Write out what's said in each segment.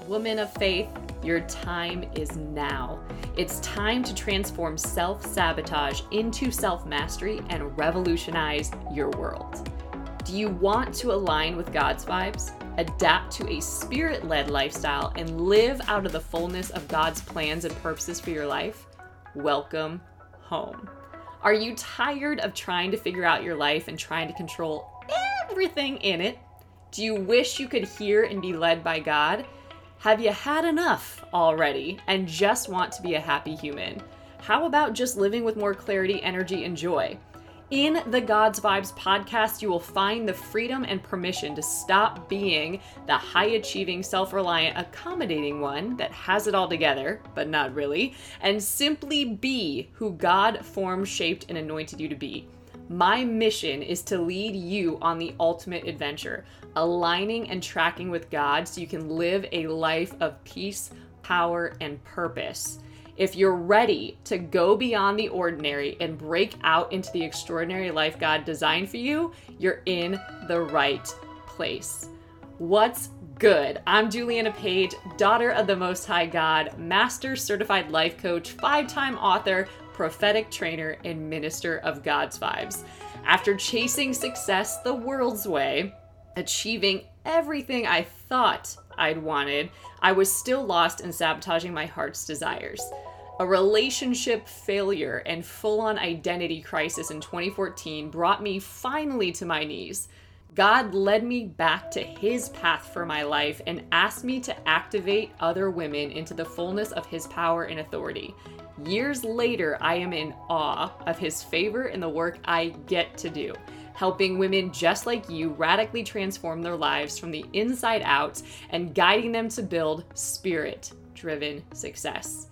woman of faith, your time is now. It's time to transform self-sabotage into self-mastery and revolutionize your world. Do you want to align with God's vibes, adapt to a spirit-led lifestyle, and live out of the fullness of God's plans and purposes for your life? Welcome home. Are you tired of trying to figure out your life and trying to control everything in it? Do you wish you could hear and be led by God? Have you had enough already and just want to be a happy human? How about just living with more clarity, energy, and joy? In the God's Vibes podcast, you will find the freedom and permission to stop being the high-achieving, self-reliant, accommodating one that has it all together, but not really, and simply be who God formed, shaped, and anointed you to be. My mission is to lead you on the ultimate adventure, aligning and tracking with God so you can live a life of peace, power, and purpose. If you're ready to go beyond the ordinary and break out into the extraordinary life God designed for you, you're in the right place. What's good? I'm Juliana Page, daughter of the Most High God, Master Certified Life Coach, 5-time author, prophetic trainer, and minister of God's Vibes. After chasing success the world's way, achieving everything I thought I'd wanted, I was still lost and sabotaging my heart's desires. A relationship failure and full-on identity crisis in 2014 brought me finally to my knees. God led me back to His path for my life and asked me to activate other women into the fullness of His power and authority. Years later, I am in awe of His favor and the work I get to do, helping women just like you radically transform their lives from the inside out and guiding them to build spirit-driven success.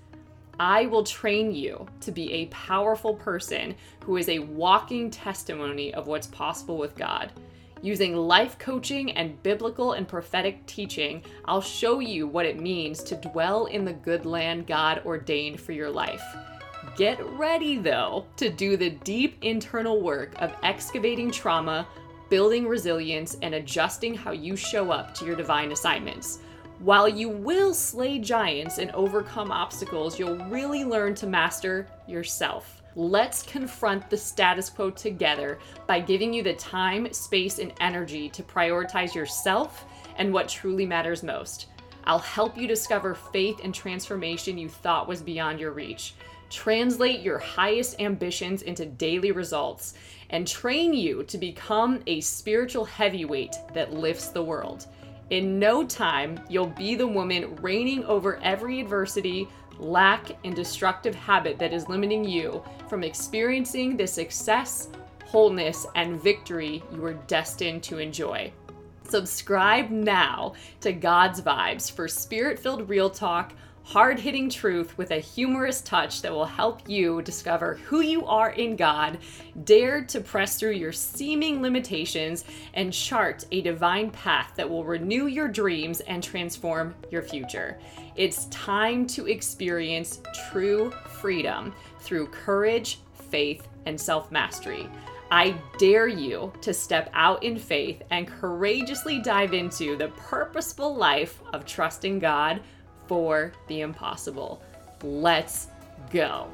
I will train you to be a powerful person who is a walking testimony of what's possible with God. Using life coaching and biblical and prophetic teaching, I'll show you what it means to dwell in the good land God ordained for your life. Get ready, though, to do the deep internal work of excavating trauma, building resilience, and adjusting how you show up to your divine assignments. While you will slay giants and overcome obstacles, you'll really learn to master yourself. Let's confront the status quo together by giving you the time, space, and energy to prioritize yourself and what truly matters most. I'll help you discover faith and transformation you thought was beyond your reach, translate your highest ambitions into daily results, and train you to become a spiritual heavyweight that lifts the world. In no time, you'll be the woman reigning over every adversity, lack, and destructive habit that is limiting you from experiencing the success, wholeness, and victory you are destined to enjoy. Subscribe now to God's Vibes for spirit-filled real talk, hard-hitting truth with a humorous touch that will help you discover who you are in God, dare to press through your seeming limitations, and chart a divine path that will renew your dreams and transform your future. It's time to experience true freedom through courage, faith, and self-mastery. I dare you to step out in faith and courageously dive into the purposeful life of trusting God for the impossible. Let's go.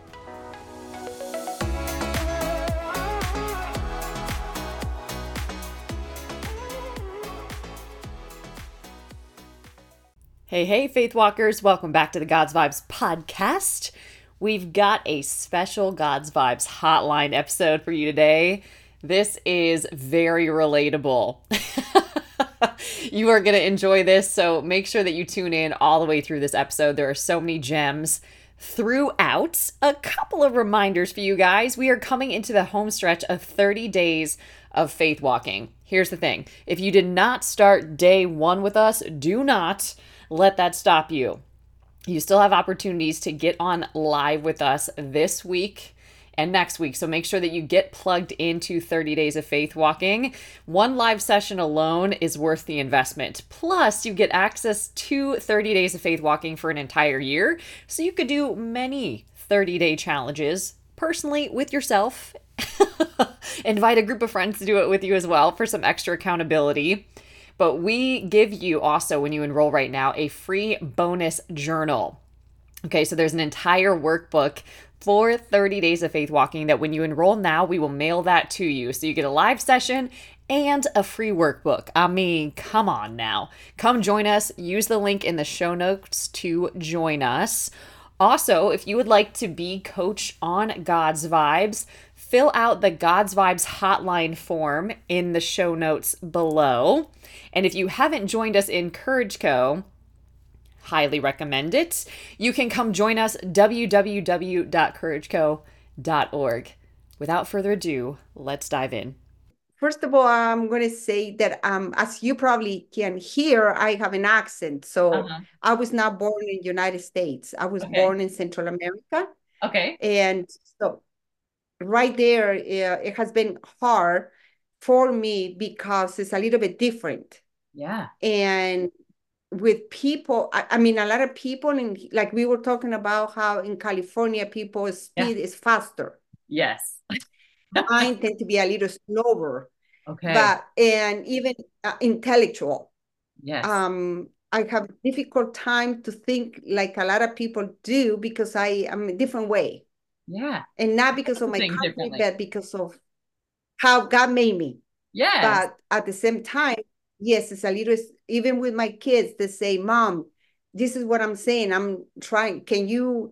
Hey, Faith Walkers. Welcome back to the God's Vibes podcast. We've got a special God's Vibes hotline episode for you today. This is very relatable. You are going to enjoy this, so make sure that you tune in all the way through this episode. There are so many gems throughout. A couple of reminders for you guys. We are coming into the home stretch of 30 days of faith walking. Here's the thing. If you did not start day 1 with us, do not let that stop you. You still have opportunities to get on live with us this week and next week. So make sure that you get plugged into 30 Days of Faith Walking. One live session alone is worth the investment. Plus, you get access to 30 Days of Faith Walking for an entire year. So you could do many 30-day challenges personally with yourself. Invite a group of friends to do it with you as well for some extra accountability. But we give you also, when you enroll right now, a free bonus journal. Okay, so there's an entire workbook for 30 days of faith walking that when you enroll now, we will mail that to you. So you get a live session and a free workbook. I mean, come on now. Come join us. Use the link in the show notes to join us. Also, if you would like to be coached on God's Vibes, fill out the God's Vibes hotline form in the show notes below. And if you haven't joined us in Courage Co., highly recommend it. You can come join us, www.courageco.org. Without further ado, let's dive in. First of all, I'm going to say that as you probably can hear, I have an accent. So Uh-huh. I was not born in the United States. I was Okay. born in Central America. Okay. And so right there, it has been hard for me because it's a little bit different. Yeah. And with people, I mean, a lot of people, like we were talking about how in California, people's Yeah. speed is faster. Yes. Mine tend to be a little slower, Okay. and even intellectual. Yes. I have difficult time to think like a lot of people do because I am a different way. Yeah. And not because of my Things country, differently. but because of how God made me. Yes. But at the same time, yes, it's a little, even with my kids, they say, Mom, this is what I'm saying. I'm trying. Can you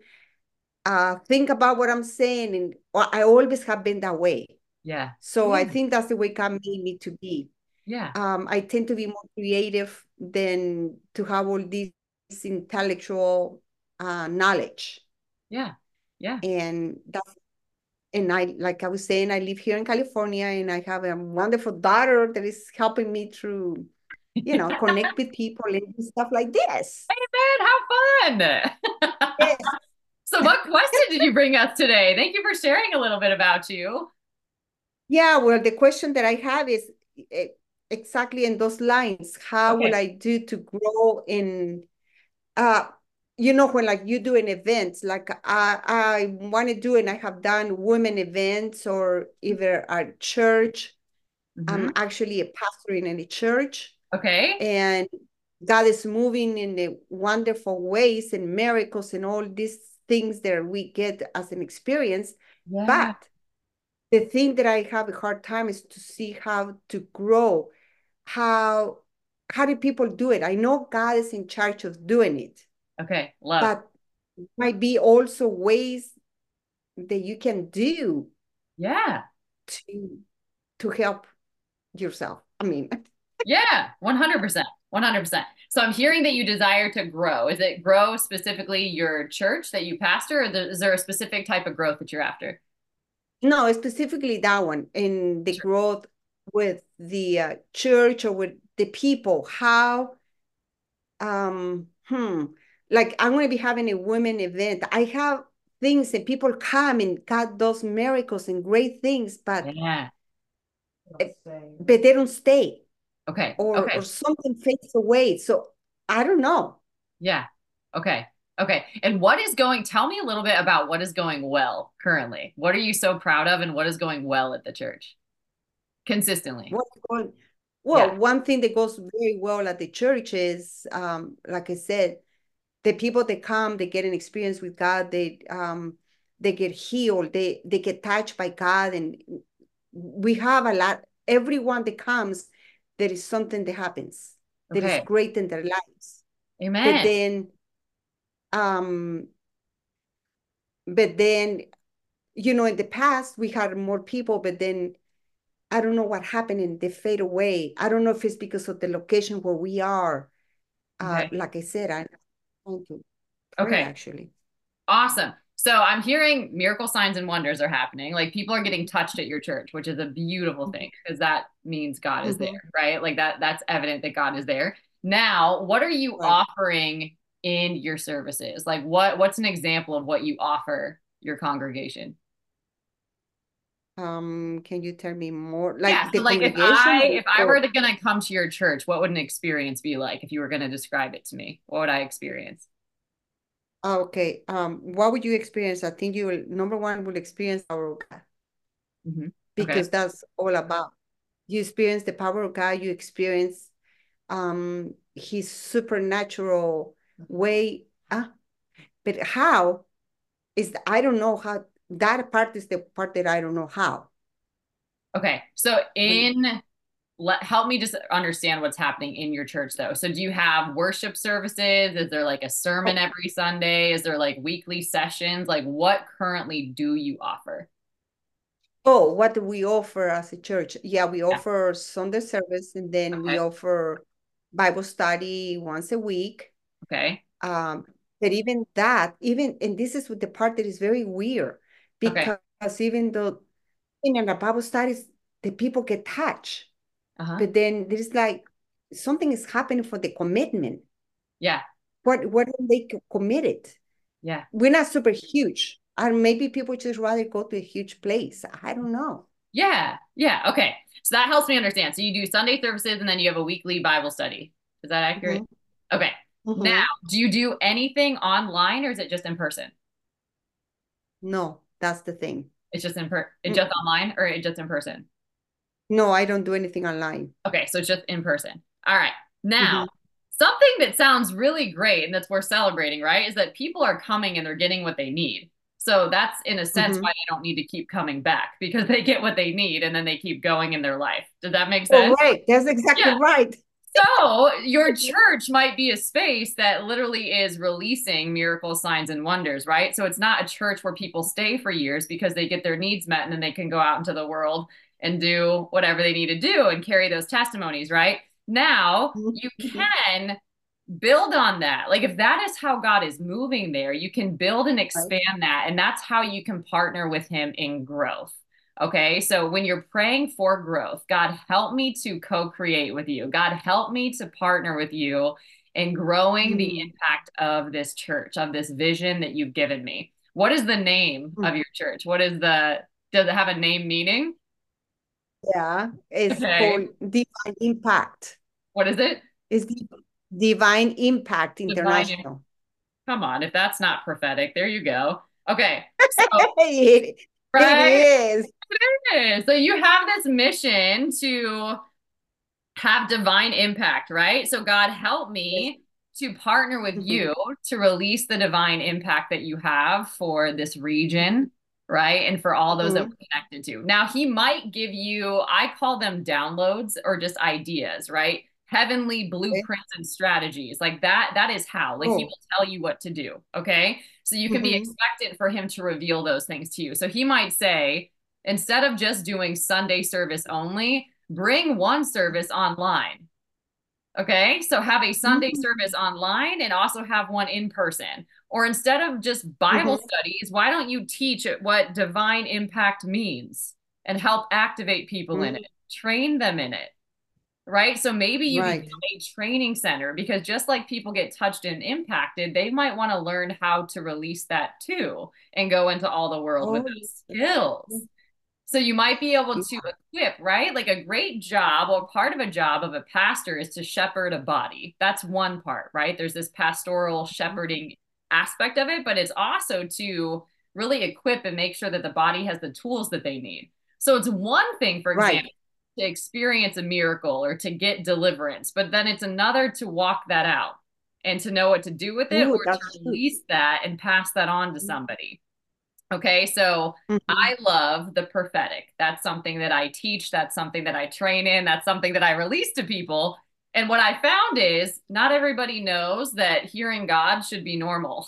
think about what I'm saying? And I always have been that way. Yeah. So Yeah. I think that's the way God made me to be. Yeah. I tend to be more creative than to have all this intellectual knowledge. Yeah. Yeah. And that's, and I, like I was saying, I live here in California and I have a wonderful daughter that is helping me through, connect with people and do stuff like this. Man, how fun. Yes. So what question did you bring us today? Thank you for sharing a little bit about you. Yeah, well, the question that I have is eh, exactly in those lines. How will Okay. I do to grow in uh when like you do an event like I want to do and I have done women events or either a church. I'm Mm-hmm. actually a pastor in a church, Okay. and God is moving in the wonderful ways and miracles and all these things that we get as an experience. Yeah. But the thing that I have a hard time is to see how to grow. How how do people do it? I know God is in charge of doing it, Okay. Love. but might be also ways that you can do Yeah. to help yourself. I mean, Yeah. 100%. 100%. So I'm hearing that you desire to grow. Is it grow specifically your church that you pastor, or is there a specific type of growth that you're after? no, specifically that one in the Sure. growth with the church or with the people. How um hmm like I'm going to be having a women event. I have things and people come and God does miracles and great things, Yeah. but they don't stay, Okay. or Okay. something fades away. So I don't know. Yeah. Okay. Okay. And tell me a little bit about what is going well currently. What are you so proud of and what is going well at the church consistently? What's going Yeah. Well, one thing that goes very well at the church is, like I said, the people that come, they get an experience with God. They get healed. They get touched by God, and we have a lot. Everyone that comes, there is something that happens that is Okay. great in their lives. But Amen. then, um, but then, in the past we had more people, but then I don't know what happened and they fade away. I don't know if it's because of the location where we are. Okay. Like I said, I'm trying to pray Okay. actually. Awesome. So I'm hearing miracle signs and wonders are happening. Like people are getting touched at your church, which is a beautiful thing because that means God is there, Mm-hmm. right? Like that's evident that God is there. Now, what are you Right. offering in your services? Like what's an example of what you offer your congregation? Can you tell me more? Yeah, Like the so like congregation if I or were to gonna come to your church, what would an experience be like if you were gonna describe it to me? What would I experience? okay. What would you experience? I think you will, number one, will experience the power of God, Hmm. Okay. because that's all about. You experience the power of God, you experience his supernatural way. But how is, I don't know how, that part is the part that I don't know how. Okay. So help me just understand what's happening in your church though. So do you have worship services? Is there like a sermon every Sunday? Is there like weekly sessions? Like what currently do you offer? Oh, what do we offer as a church? Yeah, we Yeah. offer Sunday service, and then we Okay. offer Bible study once a week. Okay. Um, but even that, even, and this is the part that is very weird, Okay. because even though in the Bible studies, the people get touched, Uh-huh. but then there's like something is happening for the commitment. Yeah. What are they committed? Yeah. We're not super huge. And maybe people just rather go to a huge place. I don't know. Yeah. Yeah. Okay. So that helps me understand. So you do Sunday services and then you have a weekly Bible study. Is that accurate? Mhm, Okay. Now, mhm. do you do anything online or is it just in person? No, that's the thing. It's Mm. just online or it's just in person? No, I don't do anything online. Okay, so it's just in person. All right. Now, Mhm, something that sounds really great and that's worth celebrating, right, is that people are coming and they're getting what they need. So that's in a sense why mhm. they don't need to keep coming back because they get what they need and then they keep going in their life. Does that make Oh, sense? right. That's exactly Yeah. right. So your church might be a space that literally is releasing miracle signs and wonders, right? So it's not a church where people stay for years because they get their needs met and then they can go out into the world and do whatever they need to do and carry those testimonies, right? Now you Mhm. can build on that. Like if that is how God is moving there, you can build and Right. expand that. And that's how you can partner with him in growth. Okay. So when you're praying for growth, God, help me to co-create with you. God, help me to partner with you in growing the Mhm. impact of this church, of this vision that you've given me. What is the name of your church? Does it have a name meaning? Yeah, it's Okay. called Divine Impact. What is it? It's Divine Impact Divine. International. Come on. If that's not prophetic, there you go. Okay. So, It, it right. is. So you have this mission to have divine impact, right? So God help Yes. me to partner with Mhm. you to release the divine impact that you have for this region, right? And for all those that Mhm. we're connected to. Now he might give you, I call them downloads or just ideas, right? Heavenly Okay. blueprints and strategies. Like that is how. Like he Oh. will tell you what to do, okay? So you can be Mhm. expectant for him to reveal those things to you. So he might say, instead of just doing Sunday service only, bring one service online. Okay. So have a Sunday service Mhm. online and also have one in person. Or instead of just Bible Mhm. studies, why don't you teach what divine impact means and help activate people in it, Mhm. train them in it? Right. So maybe you become Right. a training center because just like people get touched and impacted, they might want to learn how to release that too and go into all the world with Oh, those yes. skills. So you might be able Yeah. to equip, right? Like a great job or part of a job of a pastor is to shepherd a body. That's one part, right? There's this pastoral shepherding aspect of it, but it's also to really equip and make sure that the body has the tools that they need. So it's one thing, for example, Right. to experience a miracle or to get deliverance, but then it's another to walk that out and to know what to do with it Ooh, or to that's true. release that and pass that on to somebody. Okay, so Mhm. I love the prophetic. That's something that I teach. That's something that I train in. That's something that I release to people. And what I found is not everybody knows that hearing God should be normal.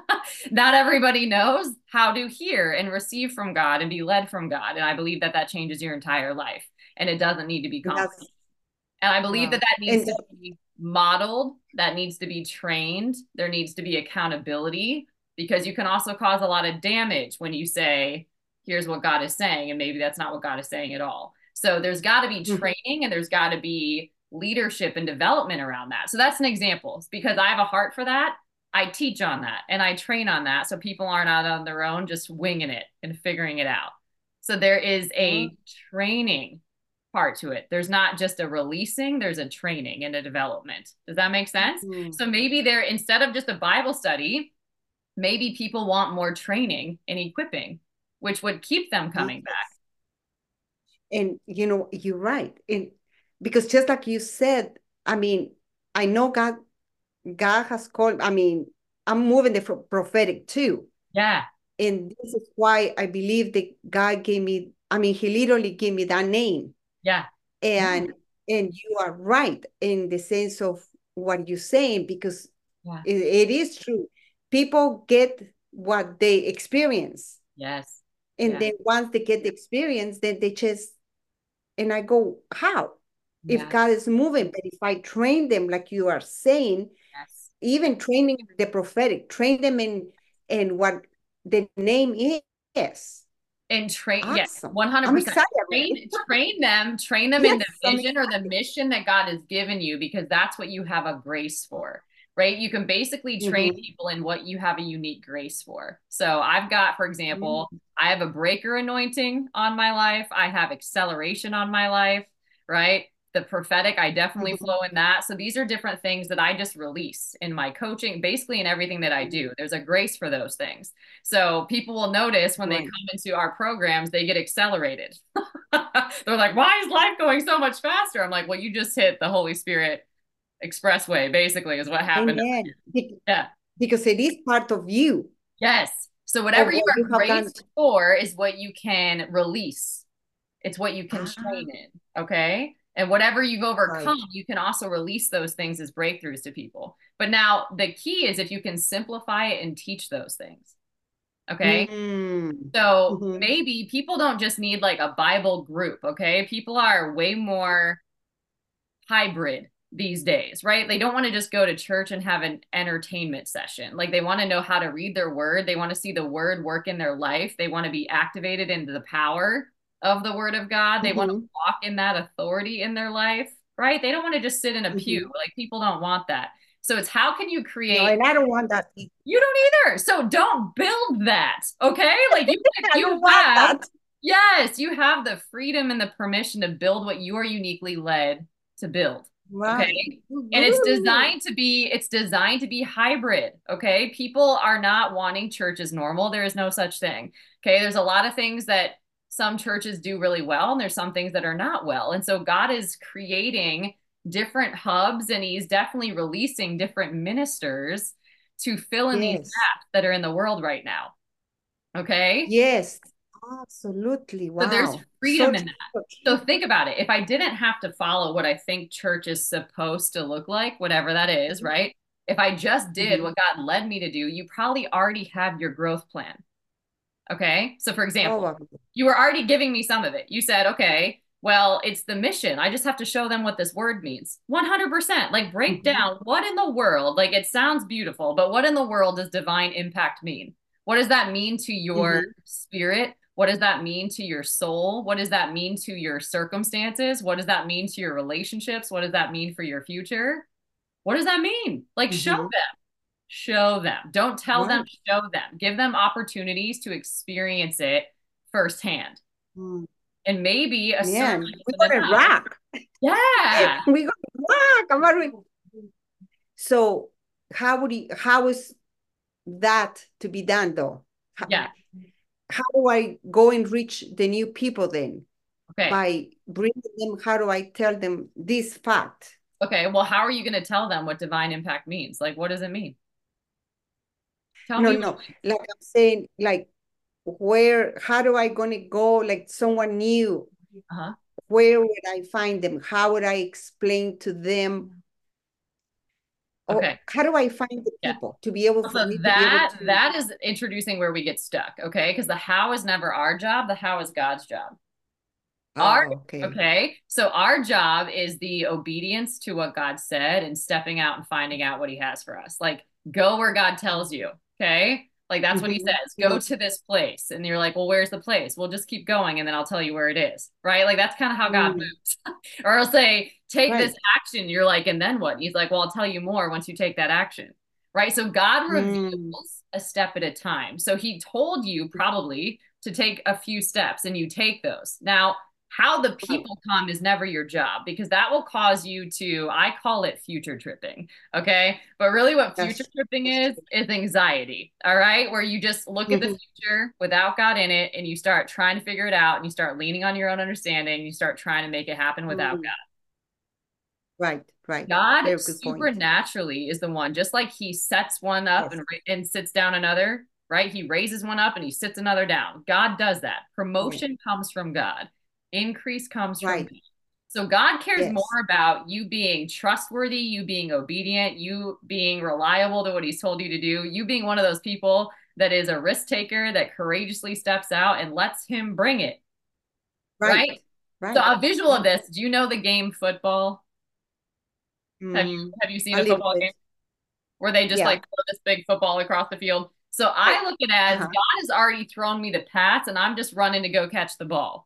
Not everybody knows how to hear and receive from God and be led from God. And I believe that that changes your entire life and it doesn't need to be complicated. That's, And I believe that wow. that needs And to be modeled, that needs to be trained, there needs to be accountability because you can also cause a lot of damage when you say, here's what God is saying, and maybe that's not what God is saying at all. So there's got to be mhm. training and there's got to be leadership and development around that. So that's an example. Because I have a heart for that, I teach on that and I train on that so people aren't out on their own just winging it and figuring it out. So there is Oh, a training part to it. There's not just a releasing, there's a training and a development. Does that make sense? mhm. So maybe there, instead of just a Bible study, maybe people want more training and equipping, which would keep them coming back. Yes. And you're right. And because just like you said, I mean, I know God has called, I mean, I'm moving the prophetic too. Yeah. And this is why I believe that God gave me, I mean, he literally gave me that name. Yeah. And and you are right in the sense of what you're saying, because Yeah. it is true. People get what they experience. Yes. And Yeah. then once they get the experience, then they just, and I go, how? If Yeah. God is moving, but if I train them, like you are saying, Yes. even training the prophetic, train them in what the name is. And train, yeah, Awesome. I'm 100%. excited already. Train them in Yes, the I'm vision or the excited. mission that God has given you, because that's what you have a grace for, right? You can basically train Mm-hmm. people in what you have a unique grace for. So I've got, for example, I have a breaker anointing on my life. I have acceleration on my life, right? The prophetic, I definitely Mm-hmm. flow in that. So these are different things that I just release in my coaching, basically in everything that I do. There's a grace for those things. So people will notice when they Right. come into our programs, they get accelerated. They're like, why is life going so much faster? I'm like, well, you just hit the Holy Spirit expressway, basically, is what happened. Amen. Yeah. Because it is part of you, Yes. So of whatever you what you are have done. graced for is what you can release. It's what you can Ah, train in. Okay. And whatever you've overcome, right. you can also release those things as breakthroughs to people. But now the key is if you can simplify it and teach those things. Okay. Mm. So Mm-hmm. maybe people don't just need like a Bible group, okay? People are way more hybrid these days, right? They don't want to just go to church and have an entertainment session. Like they want to know how to read their word. They want to see the word work in their life. They want to be activated into the power of the word of God. They want to Mm-hmm. walk in that authority in their life, right? They don't want to just sit in a pew. Mm-hmm. Like people don't want that. So it's how can you No, create. and I don't want that. You don't either. So don't build that. Okay. Like I don't you want have, that. yes, you have the freedom and the permission to build what you are uniquely led to build. Okay. Right. And it's Woo-hoo. designed to be, it's designed to be hybrid. Okay. People are not wanting church as normal. There is no such thing. Okay. There's a lot of things that some churches do really well, and there's some things that are not well. And so God is creating different hubs, and he's definitely releasing different ministers to fill in these Yes. gaps that are in the world right now. Okay. Yes. Absolutely. So there's Wow. So freedom in true. that. So So true. think about it. If I didn't have to follow what I think church is supposed to look like, whatever that is, right? If I just did Mm-hmm. what God led me to do, you probably already have your growth plan. Okay. So for example, Probably. you were already giving me some of it. You said, okay, well, it's the mission. I just have to show them what this word means. 100%. Like break Mm-hmm. down what in the world, like it sounds beautiful, but what in the world does divine impact mean? What does that mean to your Mm-hmm. spirit? What does that mean to your soul? What does that mean to your circumstances? What does that mean to your relationships? What does that mean for your future? What does that mean? Like show Mm-hmm. them. Show them. Don't tell them, Right. show them. Give them opportunities to experience it firsthand. Mm. And maybe a sermon Man, we're isn't gonna enough. rock. Yeah. We're gonna rock. So how is that to be done though? Yeah. How do I go and reach the new people then? Okay. By bringing them, how do I tell them this fact? Okay. Well, how are you going to tell them what divine impact means? Like, what does it mean? Tell No, me. no, like I'm saying, like how do I gonna go? Like someone new, Uh-huh. where would I find them? How would I explain to them? Or Okay. how do I find the Yeah. people to be able for So me to be able that to? that is introducing where we get stuck. Okay. Because the how is never our job. The how is God's job. Our Oh, okay. okay. So our job is the obedience to what God said and stepping out and finding out what he has for us. Like go where God tells you. Okay. Like that's what he Mhm, says. Go mhm, to this place. And you're like, well, where's the place? Well, just keep going and then I'll tell you where it is. Right. Like that's kind of how God mm, moves. Or I'll say, take this right. action. You're like, and then what? And he's like, well, I'll tell you more once you take that action. Right. So God Mm, reveals a step at a time. So he told you probably to take a few steps and you take those. Now, how the right. people come is never your job because that will cause you to, I call it future tripping. Okay. But really, what future That's tripping that's true. is anxiety. All right. Where you just look at the Mhm, future without God in it and you start trying to figure it out and you start leaning on your own understanding. You start trying to make it happen without mm, God. Right, right. God Very good point. supernaturally is the one, just like he sets one up Yes, and sits down another, right? He raises one up and he sits another down. God does that. right, Promotion comes from God. Increase comes from right. God. So God cares more Yes, about you being trustworthy, you being obedient, you being reliable to what he's told you to do, you being one of those people that is a risk taker that courageously steps out and lets him bring it, right, right? So right, a visual of right. this, do you know the game football? Have you Mm, have you seen a a little football game bit. where they just like Yeah. throw this big football across the field? So Right. I look at it as Uh-huh. God has already thrown me the pass and I'm just running to go catch the ball.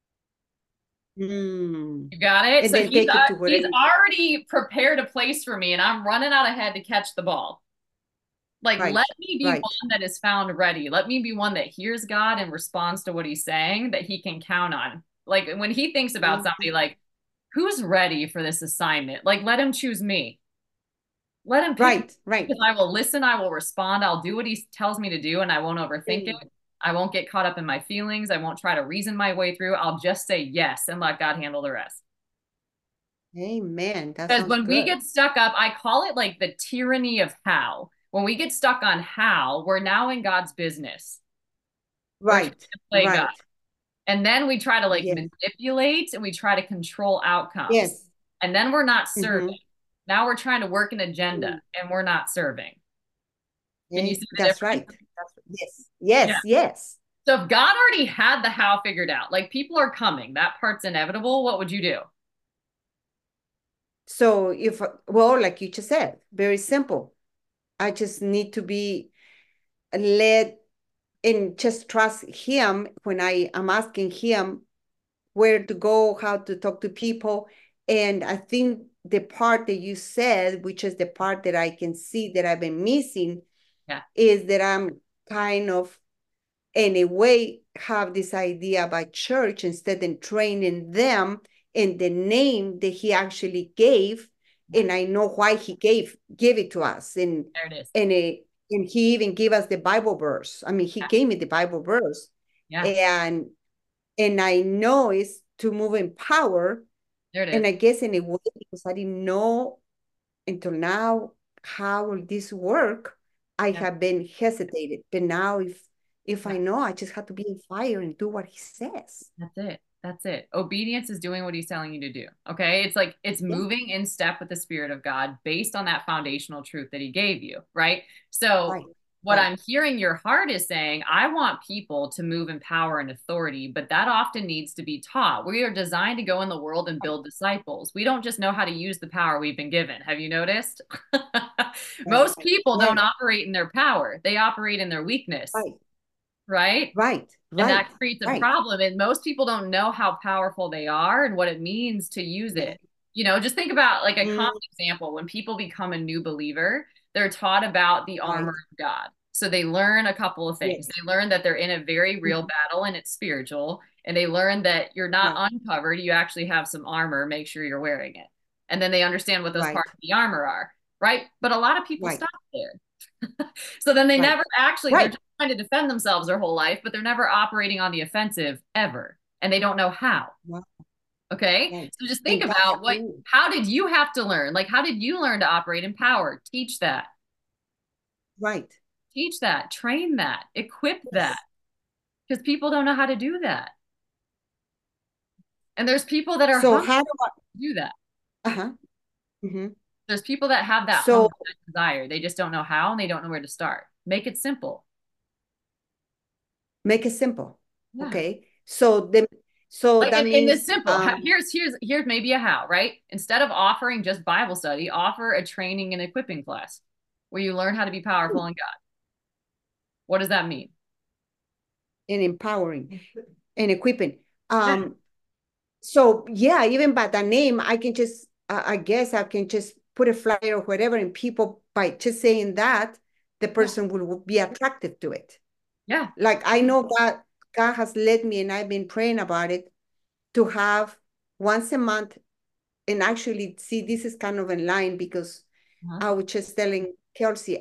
Mm. You got it? And So then take it to he's wherever. already prepared a place for me and I'm running out ahead to catch the ball. Like, let Right, me be right. one that is found ready. Let me be one that hears God and responds to what he's saying that he can count on. Like, when he thinks about somebody, Mhm. like, who's ready for this assignment? Like, let him choose me. Let him pick me Right, right. because I will listen, I will respond, I'll do what he tells me to do, and I won't overthink it. Mm. I won't get caught up in my feelings. I won't try to reason my way through. I'll just say yes and let God handle the rest. Amen. That Because sounds when we good. get stuck up, I call it like the tyranny of how. When we get stuck on how, we're now in God's business. We're trying Right, to play God. right. And then we try to like Yes, manipulate and we try to control outcomes. yes. And then we're not serving. Mm-hmm. Now we're trying to work an agenda Mm. and we're not serving. Can you Okay, see the that's difference? right. Yes, Yeah. yes, yes. So if God already had the how figured out, like people are coming, that part's inevitable, what would you do? So if, well, like you just said, very simple. I just need to be led and just trust him when I am asking him where to go, how to talk to people. And I think the part that you said, which is the part that I can see that I've been missing, Yeah. is that I'm kind of, in a way, have this idea about church instead of training them in the name that he actually gave. Yeah. And I know why he gave it to us. There it is. And, a, and he even gave us the Bible verse. I mean, he Yeah. gave me the Bible verse. Yeah. And I know it's to move in power. There it And is. I guess in a way, because I didn't know until now how will this work, I Yeah. have been hesitated. But now if Yeah. I know, I just have to be in fire and do what he says. That's it. That's it. Obedience is doing what he's telling you to do. Okay. It's like it's Yeah, moving in step with the Spirit of God based on that foundational truth that he gave you. Right. So, right, what right, I'm hearing your heart is saying, I want people to move in power and authority, but that often needs to be taught. We are designed to go in the world and right, build disciples. We don't just know how to use the power we've been given. Have you noticed? right, Most people don't yes, operate in their power, they operate in their weakness. right, Right. right, And right, that creates a right. problem. And most people don't know how powerful they are and what it means to use Yeah. it. Just think about like a common Mm, example. When people become a new believer, they're taught about the right. armor of God. So they learn a couple of things. Yes. They learn that they're in a very real Mhm. battle and it's spiritual. And they learn that you're not Right, uncovered. You actually have some armor. Make sure you're wearing it. And then they understand what those right, parts of the armor are. Right. But a lot of people right, stop there. So then they right, never actually, they're right. just trying to defend themselves their whole life, but they're never operating on the offensive ever. And they don't know how. Right, Okay. right. So just think And about that, how did you have to learn? Like, how did you learn to operate in power? Teach that, right. teach that, train that, equip that, Yes. because people don't know how to do that. And there's people that are So hungry how do to do that. uh-huh. Mm-hmm. There's people that have that So hunger, that desire. They just don't know how and they don't know where to start. Make it simple. make it simple. Yeah. Okay. So Like that in this means simple, here's maybe a how, right? Instead of offering just Bible study, offer a training and equipping class where you learn how to be powerful in God. What does that mean? and empowering and equipping. Yeah, So yeah, even by the name, I can just I guess I can just put a flyer or whatever, and people by just saying that, the yeah, person will be attracted to it. yeah, Like I know God has led me, and I've been praying about it to have once a month. And actually, see, this is kind of in line because uh-huh. I was just telling Kelsey,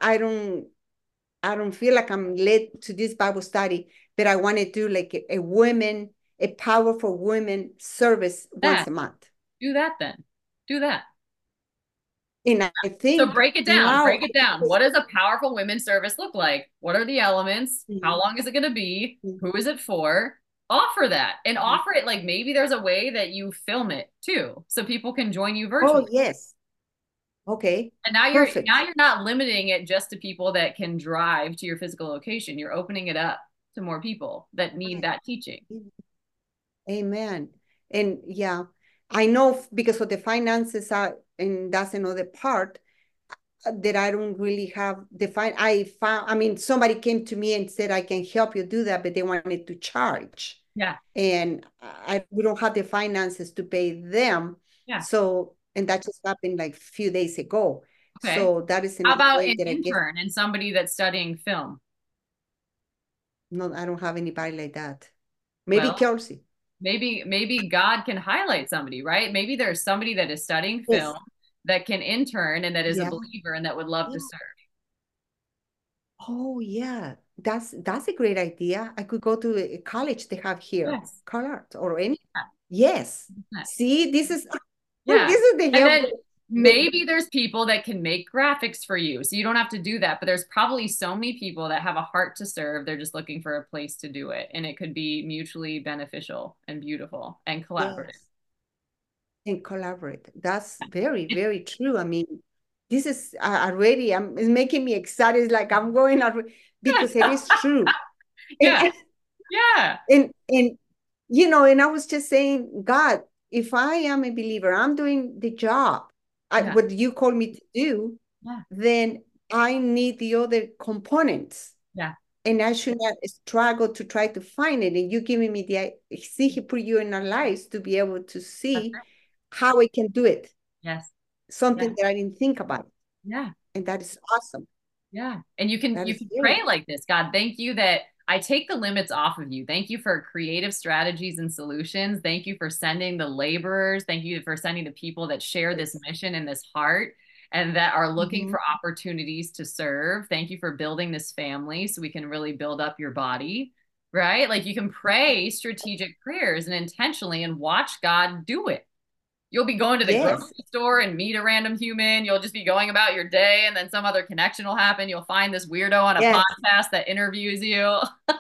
I don't feel like I'm led to this Bible study, but I want to do like a powerful women service That once a month. do that then. Do that. And I So think break it down. now, Break it down. What does a powerful women's service look like? What are the elements? How long is it going to be? Who is it for? Offer that and offer it like maybe there's a way that you film it too, so people can join you oh, virtually. yes. Okay. And now Perfect. you're not limiting it just to people that can drive to your physical location. You're opening it up to more people that need Right. that teaching. Amen. And yeah, I know because of the finances are, and that's another part that I don't really have I mean, somebody came to me and said, I can help you do that, but they wanted to charge. Yeah. And we don't have the finances to pay them. Yeah. So, and that just happened like a few days ago. Okay. So that is How another about way an that I guess, intern and somebody that's studying film? no, I don't have anybody like that. Maybe Well, Kelsey. maybe God can highlight somebody, right? Maybe there's somebody that is studying Yes. film that can intern and that is a Yeah. believer and that would love to Yeah. serve. Oh, yeah. That's a great idea. I could go to a college they have here, Yes. Collard or any. Yes. Yeah. See, this is Yeah. this is the And help. then maybe there's people that can make graphics for you. So you don't have to do that. But there's probably so many people that have a heart to serve. They're just looking for a place to do it. And it could be mutually beneficial and beautiful and collaborative. Yes. And collaborate. That's very, very true. I mean, this is already, it's making me excited. It's like I'm going because it is true. And, Yeah. Yeah. and and I was just saying, God, if I am a believer, I'm doing the job, Yeah. what you call me to do, Yeah. then I need the other components. Yeah. And I should not struggle to try to find it. And you giving me see, he put you in our lives to be able to That's see right. how I can do it. Yes. Something Yeah. that I didn't think about. Yeah. And that is awesome. Yeah. And you can That you is can very, pray like this. God, thank you that I take the limits off of you. Thank you for creative strategies and solutions. Thank you for sending the laborers. Thank you for sending the people that share this yes. mission and this heart and that are looking Mhm. for opportunities to serve. Thank you for building this family so we can really build up your body, right? Like you can pray strategic prayers and intentionally and watch God do it. You'll be going to the Yes. grocery store and meet a random human. You'll just be going about your day, and then some other connection will happen. You'll find this weirdo on a Yes. podcast that interviews you.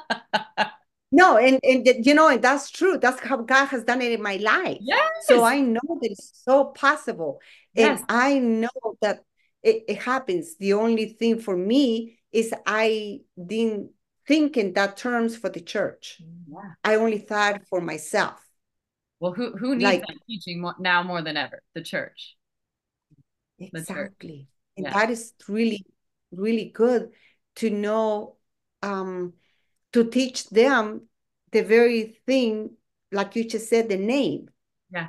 No, and that's true. That's how God has done it in my life. So Yes. I know that it's so possible. Yes. And I know that it happens. The only thing for me is I didn't think in that terms for the church. Yeah. I only thought for myself. Well, who needs Like, that teaching now more than ever? The church. The church. exactly. And Yeah. that is really, really good to know, um, to teach them the very thing, like you just said, the name, Yeah.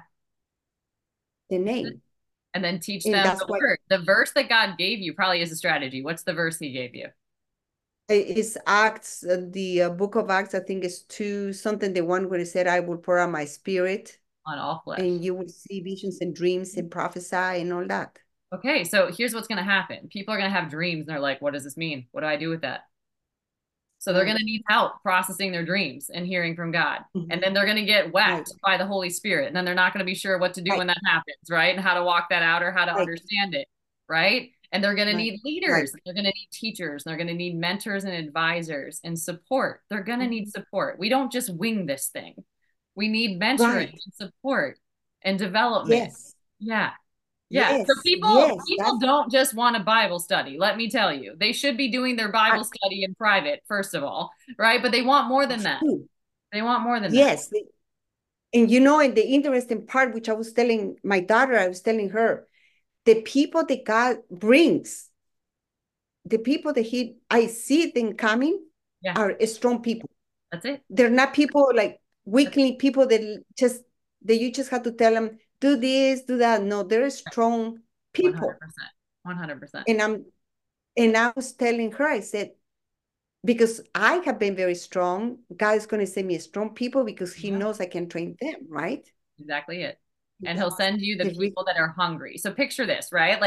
the name. And then teach And them that's the why word. The verse that God gave you probably is a strategy. What's the verse he gave you? it's Acts, the book of Acts, I think is 2, something, the one where it said, I will pour out my spirit On all flesh. and you will see visions and dreams and prophesy and all that. Okay, so here's what's going to happen. People are going to have dreams and they're like, what does this mean? What do I do with that? So they're going Right. to need help processing their dreams and hearing from God. And Mhm. then they're going to get Right. whacked by the Holy Spirit. And then they're not going to be sure what to do Right. when that happens, right? And how to walk that out or how to Right. understand it, right? And they're going to Right. need Right. leaders. They're going to need teachers. They're going to need mentors and advisors and support. They're going to need Mhm. support. We don't just wing this thing. We need mentoring Right. and support and development. Yes. Yeah. Yeah. So Yes. people Yes. people That's don't just want a Bible study. Let me tell you. They should be doing their Bible uh, study in private, first of all, right? But they want more than that. true. They want more than that. Yes. And and the interesting part, which I was telling my daughter, I was telling her, the people that God brings, the people that I see them coming Yeah. are strong people. That's it. They're not people like That's weakly people that you just have to tell them, do this, do that. No, they're strong people. 100%. 100%. And I was telling her, I said, because I have been very strong, God is going to send me strong people because he Yeah. knows I can train them, right? Exactly it. And he'll That's send you the the reason. people that are hungry. So picture this, right? Like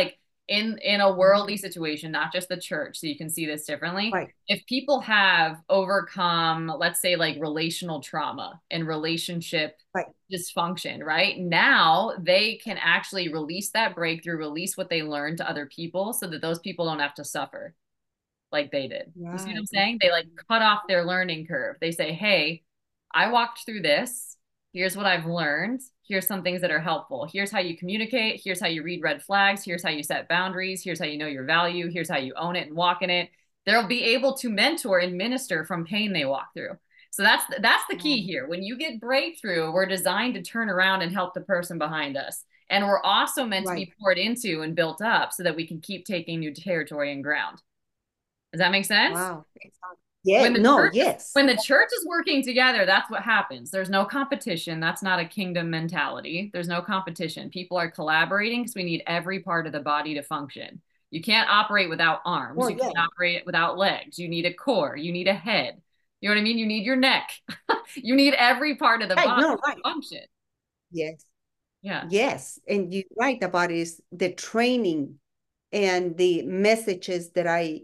in a worldly situation, not just the church, so you can see this differently. Right. If people have overcome, let's say, like relational trauma and relationship Right. dysfunction, right? Now they can actually release that breakthrough, release what they learned to other people so that those people don't have to suffer like they did. You see what I'm Right. saying? They like cut off their learning curve. They say, hey, I walked through this. Here's what I've learned. Here's some things that are helpful. Here's how you communicate. Here's how you read red flags. Here's how you set boundaries. Here's how you know your value. Here's how you own it and walk in it. They'll be able to mentor and minister from pain they walk through. So that's the key here. When you get breakthrough, we're designed to turn around and help the person behind us. And we're also meant to Right. be poured into and built up so that we can keep taking new territory and ground. Does that make sense? Wow. Yeah. No. Yes. When the church is working together, that's what happens. There's no competition. That's not a kingdom mentality. There's no competition. People are collaborating because we need every part of the body to function. You can't operate without arms. Well, You yeah. can't operate without legs. You need a core. You need a head. You know what I mean? You need your neck. You need every part of the Right. body No. to Right. function. Yes. Yeah. Yes. And you're right about is the training and the messages that I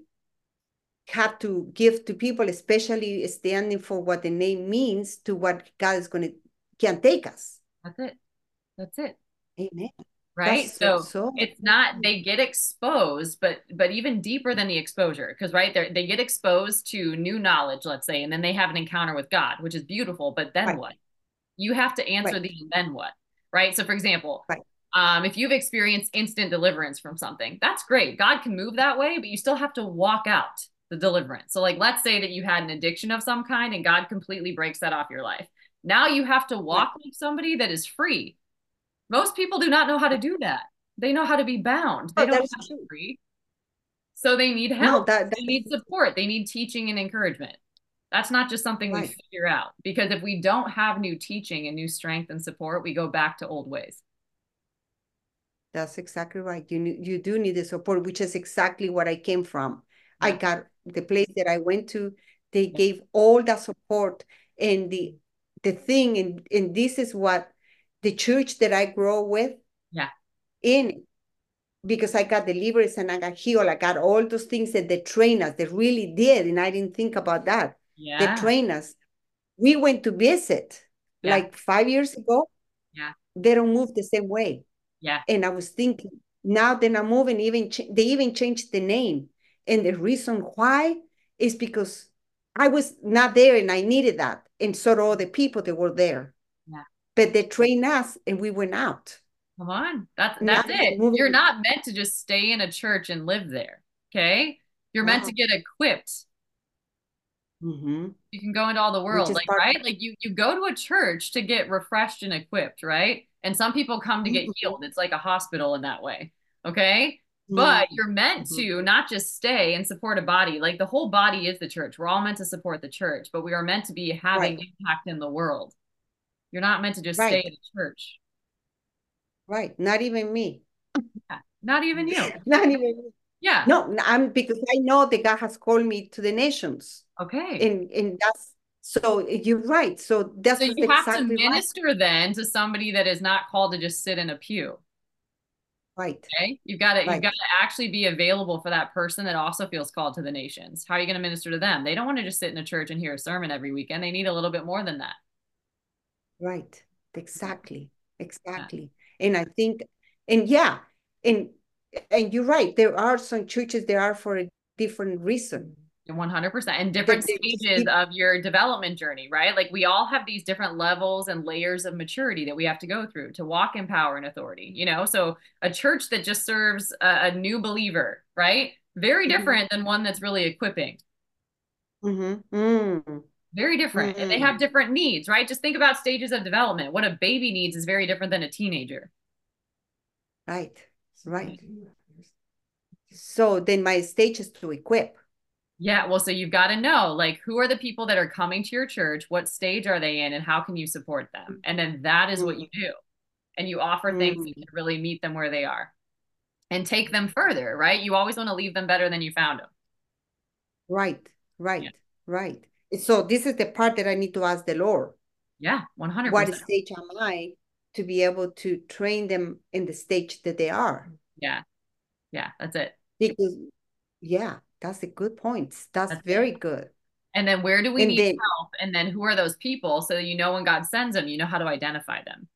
have to give to people, especially standing for what the name means to what God is can take us. That's it. That's it. Amen. Right? That's So so it's not, they get exposed, but even deeper than the exposure, because right, they get exposed to new knowledge, let's say, and then they have an encounter with God, which is beautiful, but then right. what? You have to answer Right. the and then what, right? So for example, Right. if you've experienced instant deliverance from something, that's great. God can move that way, but you still have to walk out the deliverance. So like, let's say that you had an addiction of some kind and God completely breaks that off your life. Now you have to Right. walk like somebody that is free. Most people do not know how to do that. They know how to be bound. They Oh, don't that know is how to be true. free. So they need No, help. that They need is support. They need teaching and encouragement. That's not just something we right. figure out, because if we don't have new teaching and new strength and support, we go back to old ways. That's exactly right. You do need the support, which is exactly what I came from. I Yeah. got the place that I went to, they Yeah. gave all the support and the thing, and this is what the church that I grew up with Yeah. in, because I got deliverance and I got healed. I got all those things that they train us, they really did. And I didn't think about that. They Yeah. train us. We went to visit Yeah. like 5 years ago. Yeah. They don't move the same way. Yeah. And I was thinking, now that I'm moving, they even changed the name. And the reason why is because I was not there and I needed that. And so did all the people that were there. Yeah. But they trained us and we went out. Come on. That's Now it. moving. You're not meant to just stay in a church and live there. Okay. You're meant to Wow. get equipped. Mm-hmm. You can go into all the Which world, is like, part. right? Like you go to a church to get refreshed and equipped, right? And some people come to get Mm-hmm. healed. It's like a hospital in that way. Okay. But you're meant Mm-hmm. to not just stay and support a body. Like the whole body is the church. We're all meant to support the church, but we are meant to be having Right. impact in the world. You're not meant to just stay Right. in a church. Right. Not even me. Yeah. Not even you. Not even me. Yeah. No, I'm because I know that God has called me to the nations. Okay. And that's so you're right. So that's So you have to exactly right. minister then to somebody that is not called to just sit in a pew. Right. Okay. You've Right. got to actually be available for that person that also feels called to the nations. How are you going to minister to them? They don't want to just sit in a church and hear a sermon every weekend. They need a little bit more than that. Right. Yeah. Exactly. Yeah. Exactly. And I think, and yeah, and you're right. There are some churches there are for a different reason. 100%. And different That they just stages of your development journey, right? Like we all have these different levels and layers of maturity that we have to go through to walk in power and authority, you know? So a church that just serves a new believer, right? Very different than one that's really equipping. Mm-hmm. Mm-hmm. Very different. And they have different needs, right? Just think about stages of development. What a baby needs is very different than a teenager. Right. Right. So then my stage is to equip. Yeah, well, so you've got to know, like, who are the people that are coming to your church? What stage are they in? And how can you support them? And then that is what you do. And you offer things that can really meet them where they are and take them further, right? You always want to leave them better than you found them. Right. Right. Yeah. Right. So this is the part that I need to ask the Lord. Yeah, 100%. What stage am I to be able to train them in the stage that they are? Yeah. Yeah, that's it. Because, yeah, that's a good point. That's That's it. very good. And then where do we And need then, help? And then who are those people? So you know when God sends them, you know how to identify them.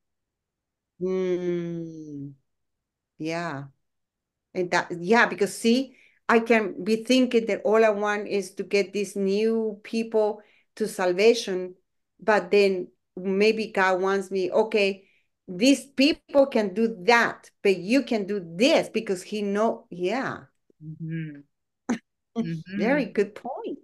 mm, yeah. And that, yeah, because see, I can be thinking that all I want is to get these new people to salvation, but then maybe God wants me, okay, these people can do that, but you can do this because he know, yeah. Mm-hmm. Very Mm-hmm. good point.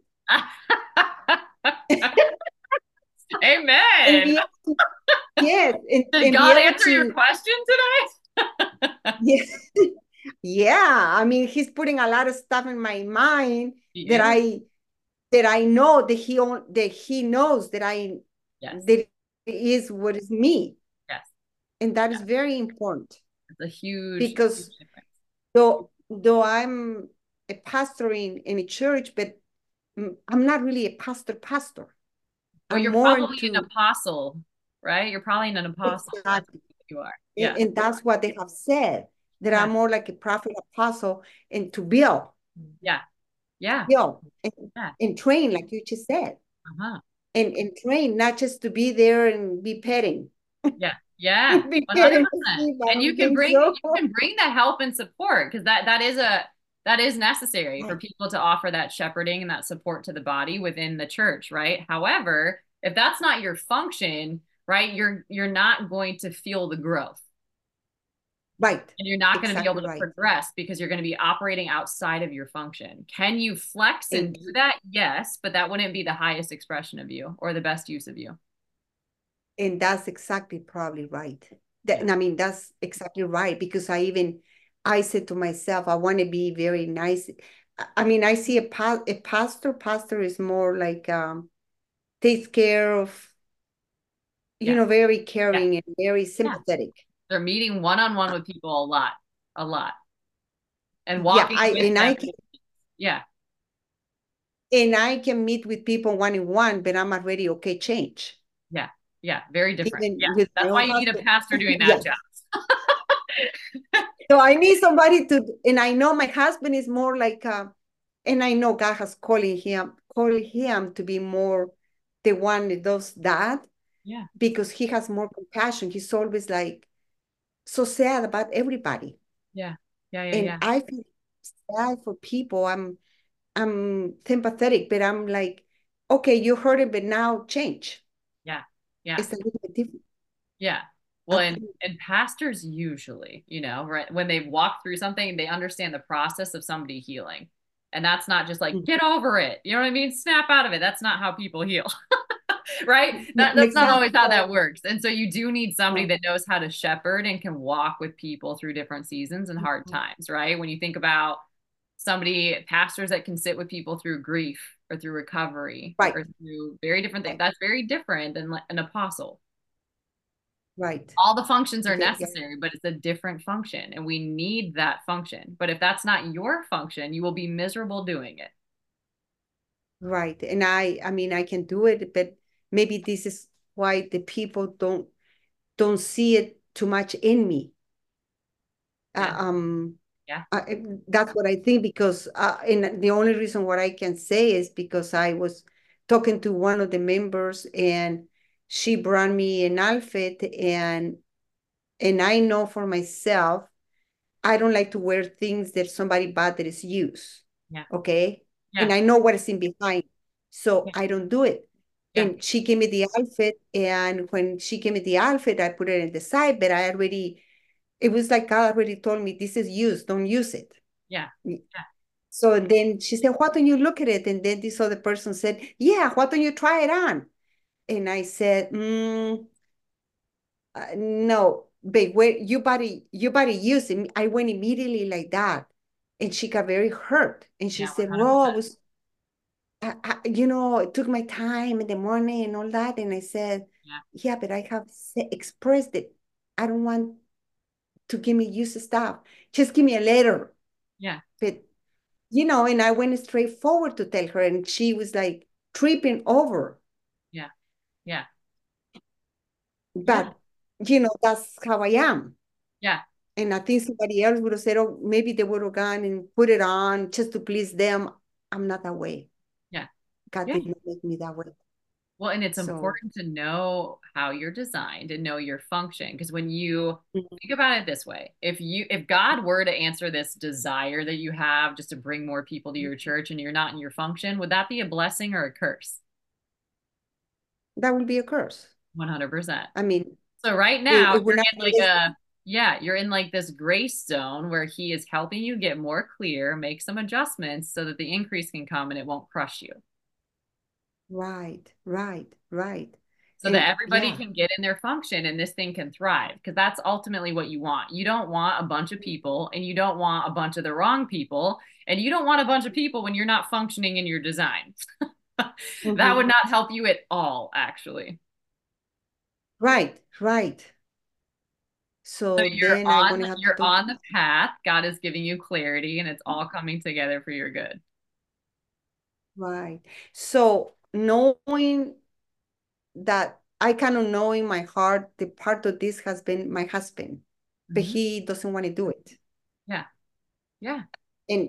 And Amen. be able to, yes, Did and be God able answer your to, question today? yes, yeah. I mean, he's putting a lot of stuff in my mind He that is. I know that he knows Yes. that is what is me, Yes. and that is Yes. very important It's a huge, huge because difference. though I'm a pastor in a church, but I'm not really a pastor. Well, I'm you're more probably an into apostle, right? You're probably an apostle. That's exactly, what you are. and, Yeah. and that's what they have said that Yeah. I'm more like a prophet apostle and to build, Yeah. Yeah. build Yeah. and train, like you just said, Uh-huh. and train, not just to be there and be petting. Yeah. Yeah. Be petting the 100%. sheep. I And don't think so. you can bring the help and support because that is necessary for Right, people to offer that shepherding and that support to the body within the church, right? However, if that's not your function, right, you're not going to feel the growth. right, And you're not going to be able exactly to right. progress because you're going to be operating outside of your function. Can you flex and And do that? Yes, but that wouldn't be the highest expression of you or the best use of you. and that's exactly probably right. Yeah. I mean, that's exactly right because I said to myself, I want to be very nice. I mean, I see a pastor. Pastor is more like takes care of, Yeah. very Yeah. caring and very Yeah. sympathetic. They're meeting one on one with people a lot, and Yeah, walking with them. Yeah. and I can meet with people one on one, but I'm already okay change. Yeah. Yeah. Very different. Even Yeah. with my That's why own you need a husband. pastor doing that Yes. job. So I need somebody to, and I know my husband is more like, and I know God has called him to be more the one that does that Yeah. because he has more compassion. He's always like so sad about everybody. Yeah. Yeah. Yeah. And Yeah. I feel sad for people. I'm sympathetic, but I'm like, okay, you heard it, but now change. Yeah. Yeah. It's a little bit different. Yeah. Well, Absolutely. and pastors usually, right, when they walk through something, they understand the process of somebody healing. And that's not just like, get over it. You know what I mean? Snap out of it. That's not how people heal. Right? That's not always Exactly. how that works. And so you do need somebody No. that knows how to shepherd and can walk with people through different seasons and hard times, right? When you think about pastors that can sit with people through grief or through recovery Right. or through very different things, Right. that's very different than an apostle. Right. All the functions are Yeah. necessary, but it's a different function and we need that function. But if that's not your function, you will be miserable doing it. Right. And I mean, I can do it, but maybe this is why the people don't see it too much in me. Uh, Yeah. um, Yeah. that's what I think because and the only reason what I can say is because I was talking to one of the members and she brought me an outfit and I know for myself I don't like to wear things that somebody bought that is used. Yeah. Okay. And Yeah. I know what is in behind. So Yeah. I don't do it. Yeah. And she gave me the outfit. And when she gave me the outfit, I put it in the side, but it was like God already told me this is used, don't use it. Yeah. So then she said, why don't you look at it? And then this other person said, yeah, why don't you try it on? And I said, no, babe, where you body use it. I went immediately like that. And she got very hurt. And she Yeah. said, well, 100%. it took my time in the morning and all that. And I said, Yeah. yeah, but I have expressed it. I don't want to give me use stuff. Just give me a letter. Yeah. But, and I went straight forward to tell her. And she was like tripping over. Yeah. Yeah. Yeah. But, that's how I am. Yeah. And I think somebody else would have said, oh, maybe they would have gone and put it on just to please them. I'm not that way. Yeah. God Yeah. did not make me that way. Well, and it's So, important to know how you're designed and know your function. Because when you mhm, think about it this way, if God were to answer this desire that you have just to bring more people to your church and you're not in your function, would that be a blessing or a curse? that would be a curse. 100%. I mean, So right it, now it would you're not in like bless a yeah, you're in like this grace zone where he is helping you get more clear, make some adjustments so that the increase can come and it won't crush you. right, right, right. So that And everybody yeah, can get in their function and this thing can thrive because that's ultimately what you want. You don't want a bunch of people and you don't want a bunch of the wrong people and you don't want a bunch of people when you're not functioning in your design. That would mhm, not help you at all, actually. right, right. So So then I'm going to have to you're talk to, on the path. God is giving you clarity and it's all coming together for your good. right. So knowing that I kind of know in my heart the part of this has been my husband, but Mhm. he doesn't want to do it. Yeah. Yeah. And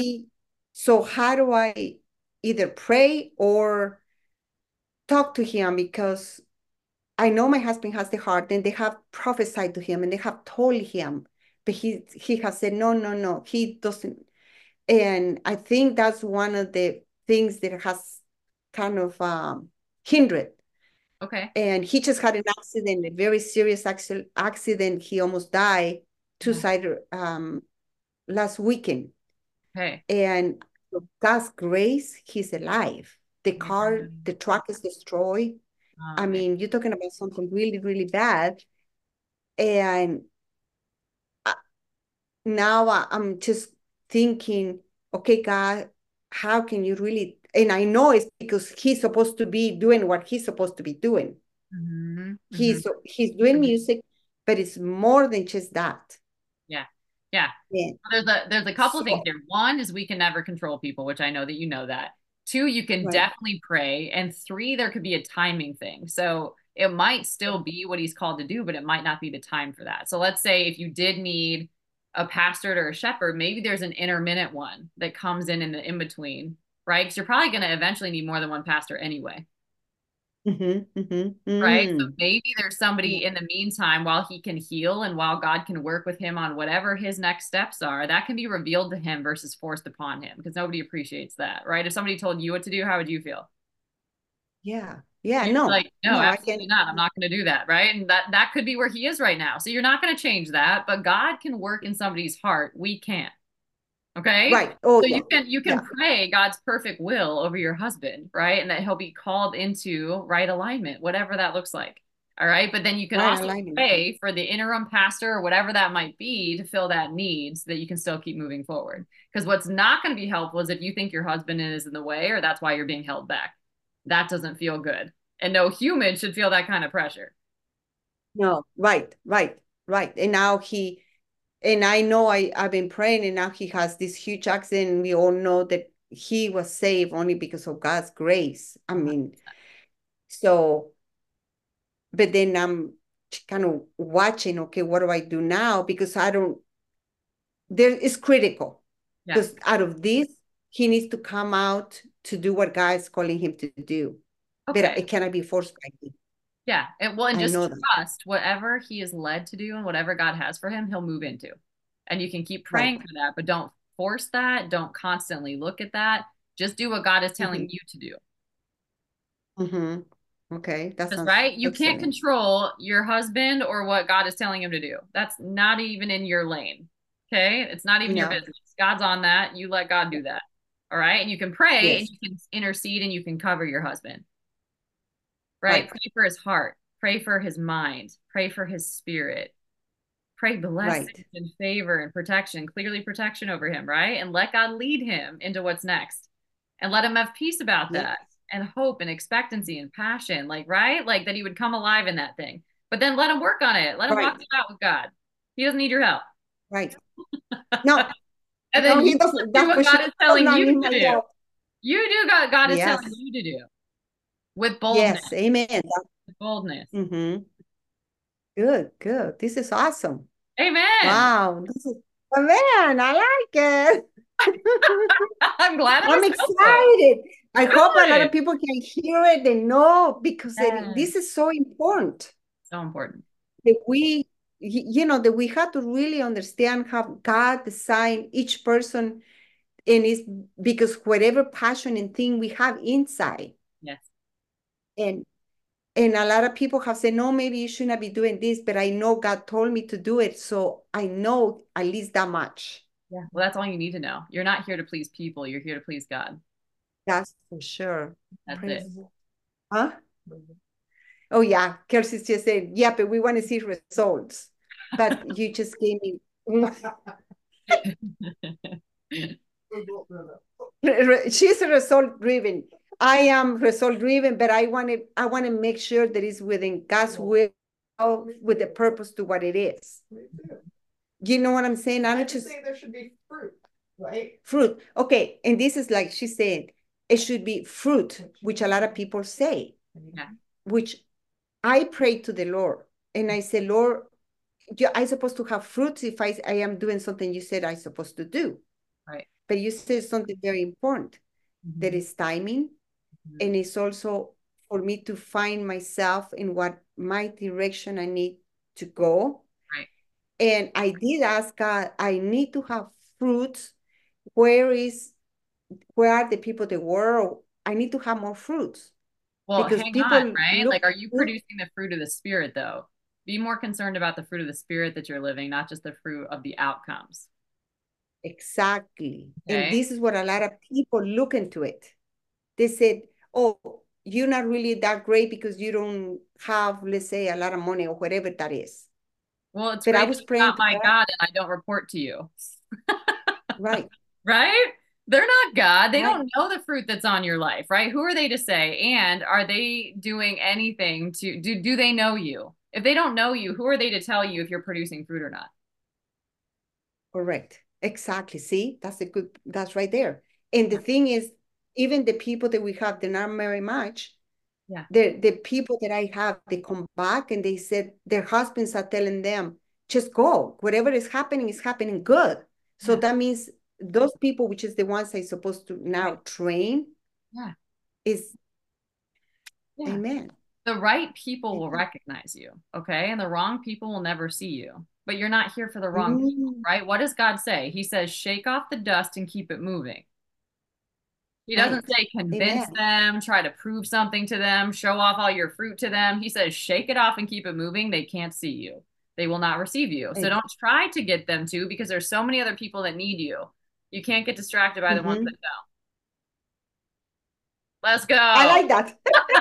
so how do I either pray or talk to him? Because I know my husband has the heart and they have prophesied to him and they have told him, but he has said, no, no, no, he doesn't. And I think that's one of the things that has kind of hindered. Okay. And he just had an accident, a very serious accident. He almost died Oh, suicide last weekend. okay. And God's grace, he's alive. The Yeah. car, the truck is destroyed. Oh, I man. mean, you're talking about something really, really bad. And I- now I'm just thinking, okay, God, how can you really? And I know it's because he's supposed to be doing what he's supposed to be doing. Hmm. Hmm. He's doing music, but it's more than just that. Yeah. Yeah. Yeah. There's a couple of things So, here. One is we can never control people, which I know that you know that. Two, you can right. definitely pray. And three, there could be a timing thing. So it might still be what he's called to do, but it might not be the time for that. So let's say if you did need a pastor or a shepherd, maybe there's an intermittent one that comes in the in between, right? Because you're probably going to eventually need more than one pastor anyway. Mm-hmm, mm-hmm, Right. So mm. maybe there's somebody in the meantime while he can heal and while God can work with him on whatever his next steps are, that can be revealed to him versus forced upon him because nobody appreciates that. Right. If somebody told you what to do, how would you feel? Yeah. Yeah. You'd be No, like, no, no, I can. absolutely not. I'm not going to do that. Right. And that could be where he is right now. So you're not going to change that, but God can work in somebody's heart. We can't. Okay. Right. Oh, So yeah. you can Yeah. pray God's perfect will over your husband, right? And that he'll be called into right alignment, whatever that looks like. All right. But then you can Right also alignment. pray for the interim pastor or whatever that might be to fill that need so that you can still keep moving forward. Because what's not going to be helpful is if you think your husband is in the way or that's why you're being held back. That doesn't feel good. And no human should feel that kind of pressure. No, right, right, right. And now and I know I've been praying, and now he has this huge accident. And we all know that he was saved only because of God's grace. I mean, so, but then I'm kind of watching, okay, what do I do now? Because I don't, there is critical. Yeah. Because out of this, he needs to come out to do what God is calling him to do. But Okay. it cannot be forced by me. Yeah. And I know just that. trust whatever he is led to do and whatever God has for him, he'll move into. And you can keep Right. praying for that, but don't force that. Don't constantly look at that. Just do what God is telling Mm-hmm. you to do. Mm-hmm. Okay. That Because, sounds right? You can't excellent. control your husband or what God is telling him to do. That's not even in your lane. Okay. It's not even your No. business. God's on that. You let God do that. All right. And you can pray and Yes. you can intercede and you can cover your husband, right? Right. Pray for his heart, pray for his mind, pray for his spirit. Pray Right. blessings and favor and protection, clearly protection over him, right? And let God lead him into what's next. And let him have peace about Yes. that and hope and expectancy and passion, like, right? Like that he would come alive in that thing. But then let him work on it. Let him walk Right. it out with God. He doesn't need your help. Right. No, And no, then he you doesn't. do That's what for sure. God is He does telling not you need to my do. help. You do what God is telling Yes. you to do with Yes. boldness. Amen. With boldness. Mm-hmm. Good. Good. This is awesome. Amen. Wow. This is, oh, man, I like it. I'm glad it I'm was helpful. excited. I hope a lot Good. of people can hear it and know because Yes. this is so important So important. that that we have to really understand how God designed each person and is because whatever passion and thing we have inside. Yes. And and a lot of people have said, no, maybe you should not be doing this, but I know God told me to do it. So I know at least that much. Yeah. Well, that's all you need to know. You're not here to please people. You're here to please God. That's for sure. That's it. Praise. Huh? Oh, yeah. Kelsey just said, yeah, but we want to see results. But you just gave me. She's result driven. I am result driven, but I want to make sure that it's within God's will with the purpose to what it is. You know what I'm saying? I don't just say there should be fruit, right? fruit. Okay, and this is like she said, it should be fruit, which a lot of people say, Yeah. which I pray to the Lord and I say, Lord, I'm supposed to have fruits if I am doing something you said I'm supposed to do. Right. But you said something very important. That is timing. And it's also for me to find myself in what my direction I need to go. Right. And I did ask God, I need to have fruits. Where are the people of the world? I need to have more fruits Well, because hang on, people right? look Like, are you good. producing the fruit of the spirit, though? Be more concerned about the fruit of the spirit that you're living, not just the fruit of the outcomes. Exactly. And Okay. this is what a lot of people look into it. They said, oh, you're not really that great because you don't have, let's say, a lot of money or whatever that is. Well, it's But I great that was you're praying not to my God, God and I don't report to you. right, Right? They're not God. They right. don't know the fruit that's on your life, right? Who are they to say? And are they doing anything to do they know you? If they don't know you, who are they to tell you if you're producing fruit or not? Correct. Exactly. See, that's right there. And the thing is, even the people that we have, they're not very much. Yeah. The people that I have, they come back and they said their husbands are telling them, just go. Whatever is happening good. So Yeah. that means those people, which is the ones I supposed to now Right. train, Yeah. is Yeah. amen. The right people will Amen. recognize you, okay? And the wrong people will never see you. But you're not here for the wrong people, Mm, right? What does God say? He says, shake off the dust and keep it moving. He doesn't right. say convince Amen. them, try to prove something to them, show off all your fruit to them. He says, shake it off and keep it moving. They can't see you. They will not receive you. So don't try to get them to because there's so many other people that need you. You can't get distracted by the ones that Mm-hmm. don't. Let's I go. like that.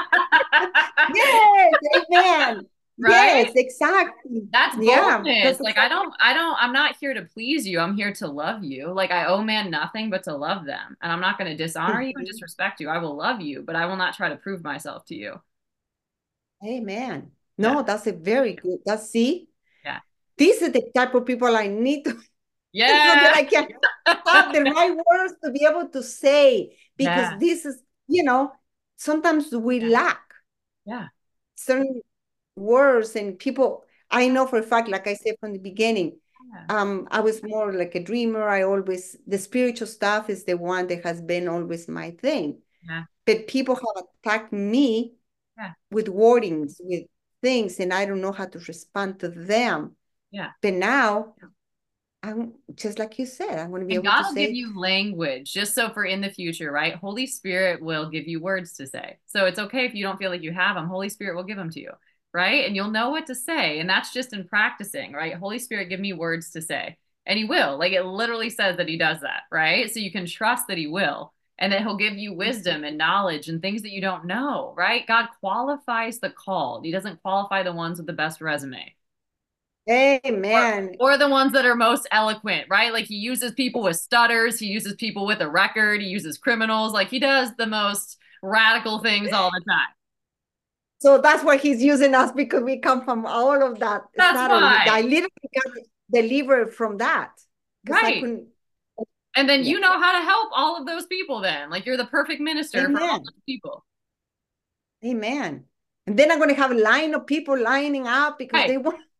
Yes, amen. Right? Yes, exactly. That's Yeah, boldness. that's Like exactly. I'm not here to please you. I'm here to love you. Like I owe man nothing but to love them. And I'm not going to dishonor you and Mhm. disrespect you. I will love you, but I will not try to prove myself to you. Amen. Yeah. No, that's a very good. That's see, Yeah. these are the type of people I need to, so that Yeah. I can have the right words to be able to say, because Yeah. this is, sometimes we Yeah. lack Yeah. certain words and people. I know for a fact, like I said from the beginning, Yeah. I was more like a dreamer. The spiritual stuff is the one that has been always my thing. Yeah. But people have attacked me Yeah. with wordings, with things, and I don't know how to respond to them. Yeah. But now, I'm just like you said, I'm going to be And able to God will give say, you language just so for in the future, right? Holy Spirit will give you words to say. So it's okay if you don't feel like you have them. Holy Spirit will give them to you, right? And you'll know what to say. And that's just in practicing, right? Holy Spirit, give me words to say. And he will. Like it literally says that he does that, right? So you can trust that he will. And that he'll give you wisdom and knowledge and things that you don't know, right? God qualifies the called. He doesn't qualify the ones with the best resume Amen. or the ones that are most eloquent, right? Like he uses people with stutters, he uses people with a record, he uses criminals, like he does the most radical things all the time. So that's why he's using us because we come from all of that. That's I why. literally got delivered from that because I Right. couldn't. And then Yeah. you know how to help all of those people then. Like you're the perfect minister for all Amen. those people. Amen. And then I'm going to have a line of people lining up because Hey, they want.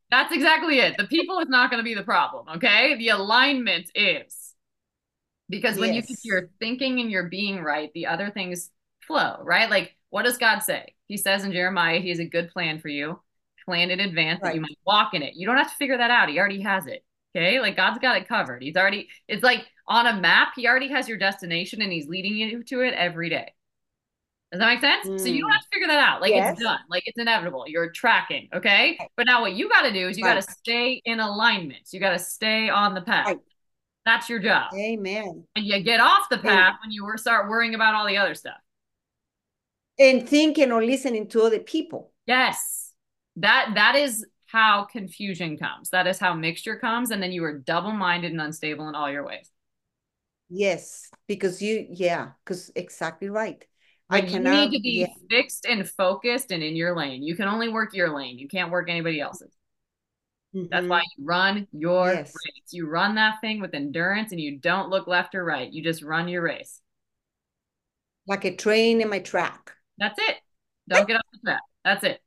That's exactly it. The people is not going to be the problem, okay? The alignment is. Because when you get Yes. your thinking and your being right, the other things flow, right? Like, what does God say? He says in Jeremiah, He has a good plan for you, planned in advance that you Right. might walk in it. You don't have to figure that out. He already has it. Okay. Like, God's got it covered. It's like on a map, He already has your destination and He's leading you to it every day. Does that make sense? So you don't have Mm. to figure that out. Like, it's Yes. done. Like, it's inevitable. You're tracking. Okay. But now what you got to do is you got Right. to stay in alignment. You got to stay on the path. Right. That's your job. Amen. And you get off the And path when start worrying about all the other stuff. thinking or listening to other people. Yes. That is how confusion comes. That is how mixture comes. And then you are double-minded and unstable in all your ways. Yes, because because exactly right. I When you need cannot, to be fixed and focused and in your lane. You can only work your lane. You can't work anybody else's. That's why you run your Yes, race. You run that thing with endurance and you don't look left or right. You just run your race. like a train in my track. That's it. Don't get off the track. That's it.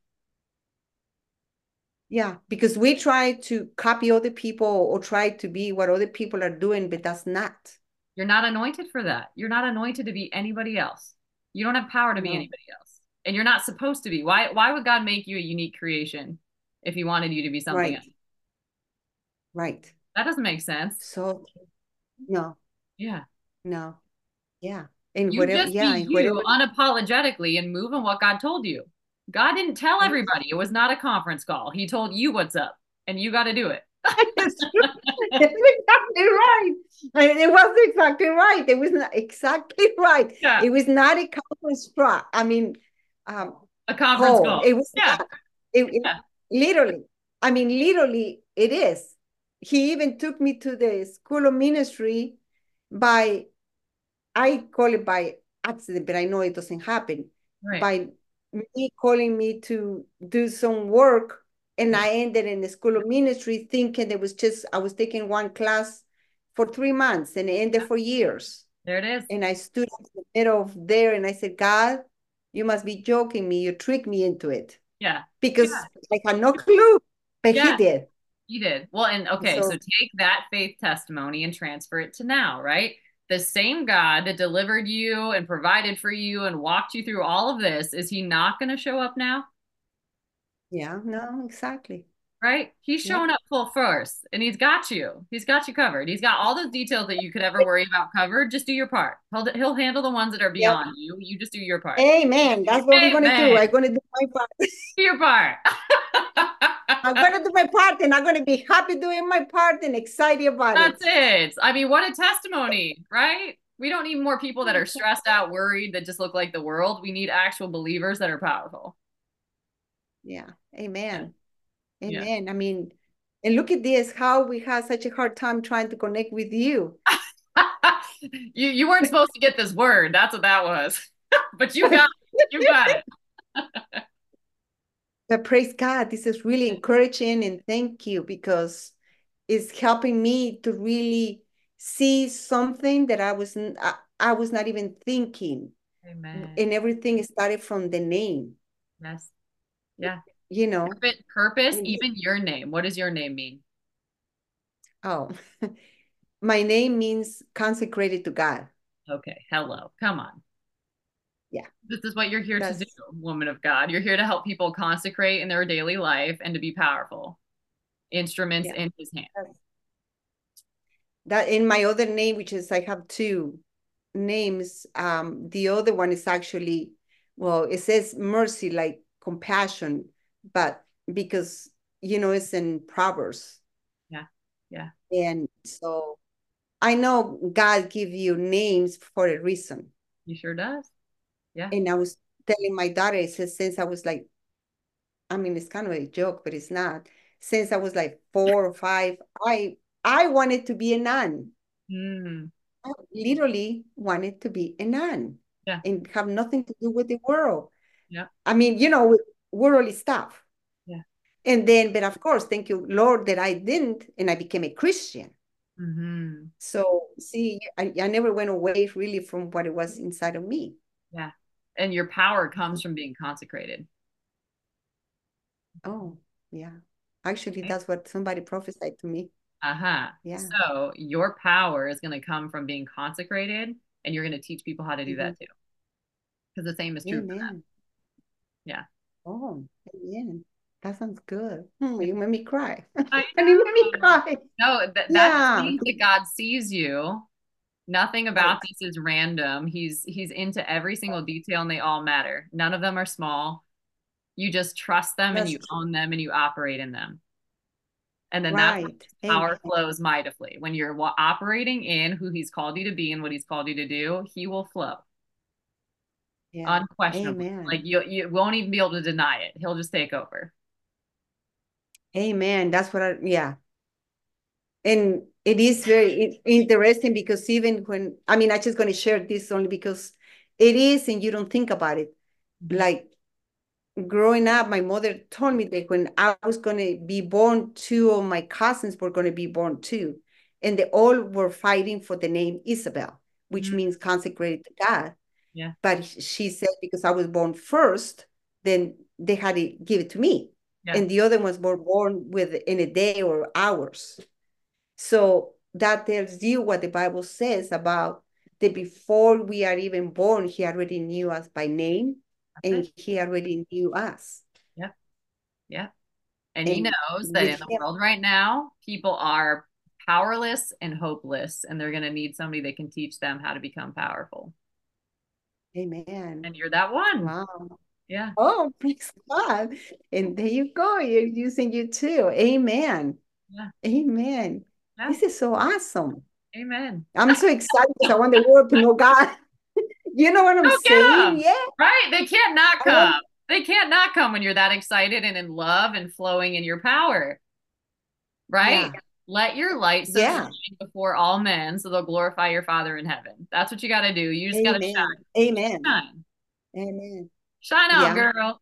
Yeah, because we try to copy other people or try to be what other people are doing, but that's not. You're not anointed for that. You're not anointed to be anybody else. You don't have power to be No, anybody else. And you're not supposed to be. Why would God make you a unique creation if He wanted you to be something right, else? right. That doesn't make sense. So no, Yeah. no, yeah. And You whatever, just be and you whatever. unapologetically and move in what God told you. God didn't tell Yeah. everybody. It was not a conference call. He told you what's up and you got to do it. It's true. It's exactly right. And it was exactly right. It was not exactly right. Yeah. It was not a conference call. I mean, um, A conference call. call. It was Yeah. not. It Yeah. literally. I mean, literally, it is. He even took me to the school of ministry by, I call it by accident, but I know it doesn't happen. Right. By me calling me to do some work, and I ended in the school of ministry thinking it was just, I was taking one class for 3 months and it ended for years. There it is. And I stood in the middle of there and I said, God, you must be joking me. You tricked me into it. Yeah. Because Yeah. I had no clue, but Yeah. he did. You did. Well, and okay, so So take that faith testimony and transfer it to now, right? The same God that delivered you and provided for you and walked you through all of this, is He not going to show up now? yeah, no, exactly. Right? He's Yeah. showing up full force and He's got you. He's got you covered. He's got all those details that you could ever worry about covered. Just do your part. He'll handle the ones that are Yep. beyond you. You just do your part. Amen. That's what we're going to do. Amen. I'm going to do my part. Do your part. I'm going to do my part and I'm going to be happy doing my part and excited about That's it. it. I mean, what a testimony, right? We don't need more people that are stressed out, worried, that just look like the world. We need actual believers that are powerful. Yeah. Amen. Yeah. Amen. I mean, and look at this, how we had such a hard time trying to connect with you. You weren't supposed to get this word. That's what that was. But you got it. You got it. But praise God, this is really encouraging and thank you because it's helping me to really see something that I was not even thinking. Amen. And everything started from the name. Yes. Yeah. You know. Purpose, even your name. What does your name mean? Oh, my name means consecrated to God. Okay. Hello. Come on. Yeah. This is what you're here to do, woman of God. You're here to help people consecrate in their daily life and to be powerful instruments in His hand. That in my other name, which is I have two names. The other one is actually, well, it says mercy, like compassion, but because it's in Proverbs. Yeah. Yeah. And so I know God give you names for a reason. He sure does. Yeah. And I was telling my daughter, it says since I was like, I mean, it's kind of a joke, but it's not. Since I was like 4 or 5, I wanted to be a nun. I literally wanted to be a nun. Yeah. And have nothing to do with the world. Yeah. I mean, with worldly stuff. Yeah. And then, but of course, thank you, Lord, that I didn't, and I became a Christian. Mm-hmm. So see, I never went away really from what it was inside of me. Yeah. And your power comes from being consecrated. Oh, yeah. Actually, Okay. that's what somebody prophesied to me. Yeah. So your power is going to come from being consecrated, and you're going to teach people how to do that too. Because the same is true for them. Amen. Yeah. Oh, amen. That sounds good. You made me cry. I And you made me know. cry. No, that just Yeah. means that God sees you. Nothing about Right. this is random. He's into every single detail, and they all matter. None of them are small. You just trust them and That's you true. own them and you operate in them. And then that's when Right. power Amen. flows mightily. When you're operating in who he's called you to be and what he's called you to do, he will flow Yeah. unquestionably. Amen. Like you won't even be able to deny it. He'll just take over. Amen. That's what yeah. And it is very interesting because even when, I mean, I'm just going to share this only because it is, and you don't think about it. Like growing up, my mother told me that when I was going to be born, two of my cousins were going to be born too. And they all were fighting for the name Isabel, which Mhm. means consecrated to God. Yeah. But she said, because I was born first, then they had to give it to me. Yeah. And the other ones were born in a day or hours. So that tells you what the Bible says about that before we are even born, he already knew us by name, and he already knew us. Yeah. Yeah. And he And knows that in with the him, world right now, people are powerless and hopeless, and they're going to need somebody that can teach them how to become powerful. amen. And you're that one. Wow. Yeah. Oh, praise God. And there you go. You're using you too. Amen. Yeah. Amen. Yeah. This is so awesome. Amen. I'm so excited because I want the world to know God. You know what I'm Go get saying? them. Yeah. Right? They can't not I come. want, They can't not come when you're that excited and in love and flowing in your power. Right? yeah. Let your light so Yeah. shine before all men so they'll glorify your Father in heaven. That's what you got to do. You just got to Amen. shine. Amen. Shine. Amen. Shine on, Yeah. girl.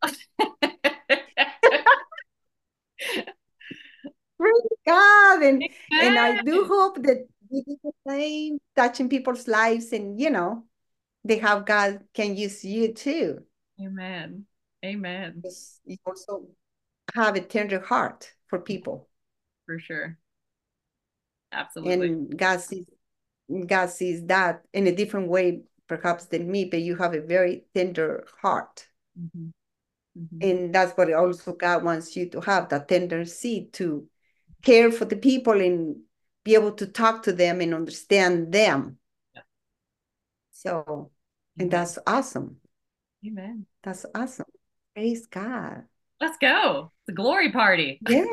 Praise God. And I do hope that we do the same, touching people's lives, and they have God can use you too. Amen. Amen. Because you also have a tender heart for people. For sure. Absolutely. And God sees that in a different way, perhaps than me, but you have a very tender heart. Mm-hmm. Mm-hmm. And that's what also God wants you to have, that tender seed to care for the people and be able to talk to them and understand them. Yeah. So, and Amen. that's awesome. Amen. That's awesome. Praise God. Let's go. It's a glory party. Yeah.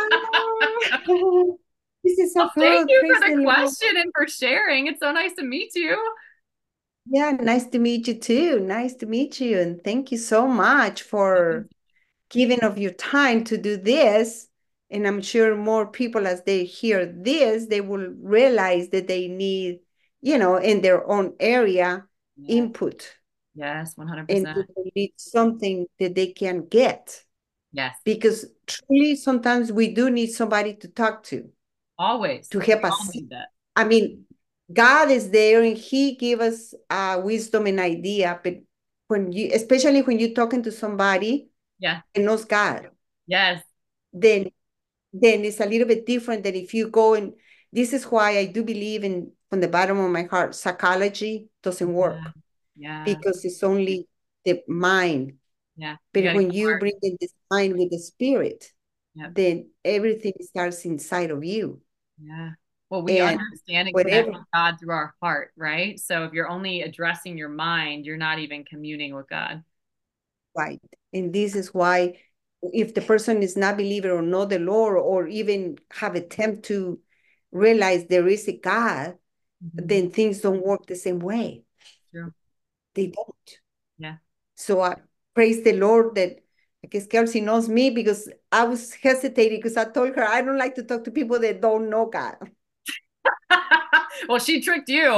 This is so Well, thank good. you for Praise the the Lord. question and for sharing. It's so nice to meet you. Yeah, nice to meet you too. Nice to meet you. And thank you so much for giving of your time to do this. And I'm sure more people, as they hear this, they will realize that they need, in their own area, Yeah. input. Yes, And 100%. people need something that they can get. Yes. Because truly, sometimes we do need somebody to talk to Always. help We all us. need that. I mean, God is there and he gave us wisdom and idea, but especially when you're talking to somebody Yeah. and knows God, Yes. then it's a little bit different than if you go, and this is why I do believe in, from the bottom of my heart, psychology doesn't work Yeah. because it's only the mind. Yeah. You But gotta when get you bring in this mind with the spirit, Yep. then everything starts inside of you. Yeah. Well, we And understand and connect whatever, with God through our heart, right? So if you're only addressing your mind, you're not even communing with God. right. And this is why if the person is not believer or know the Lord or even have attempt to realize there is a God, then things don't work the same way. True. They don't. Yeah. So I praise the Lord that I guess Kelsey knows me, because I was hesitating because I told her I don't like to talk to people that don't know God. Well, she tricked you.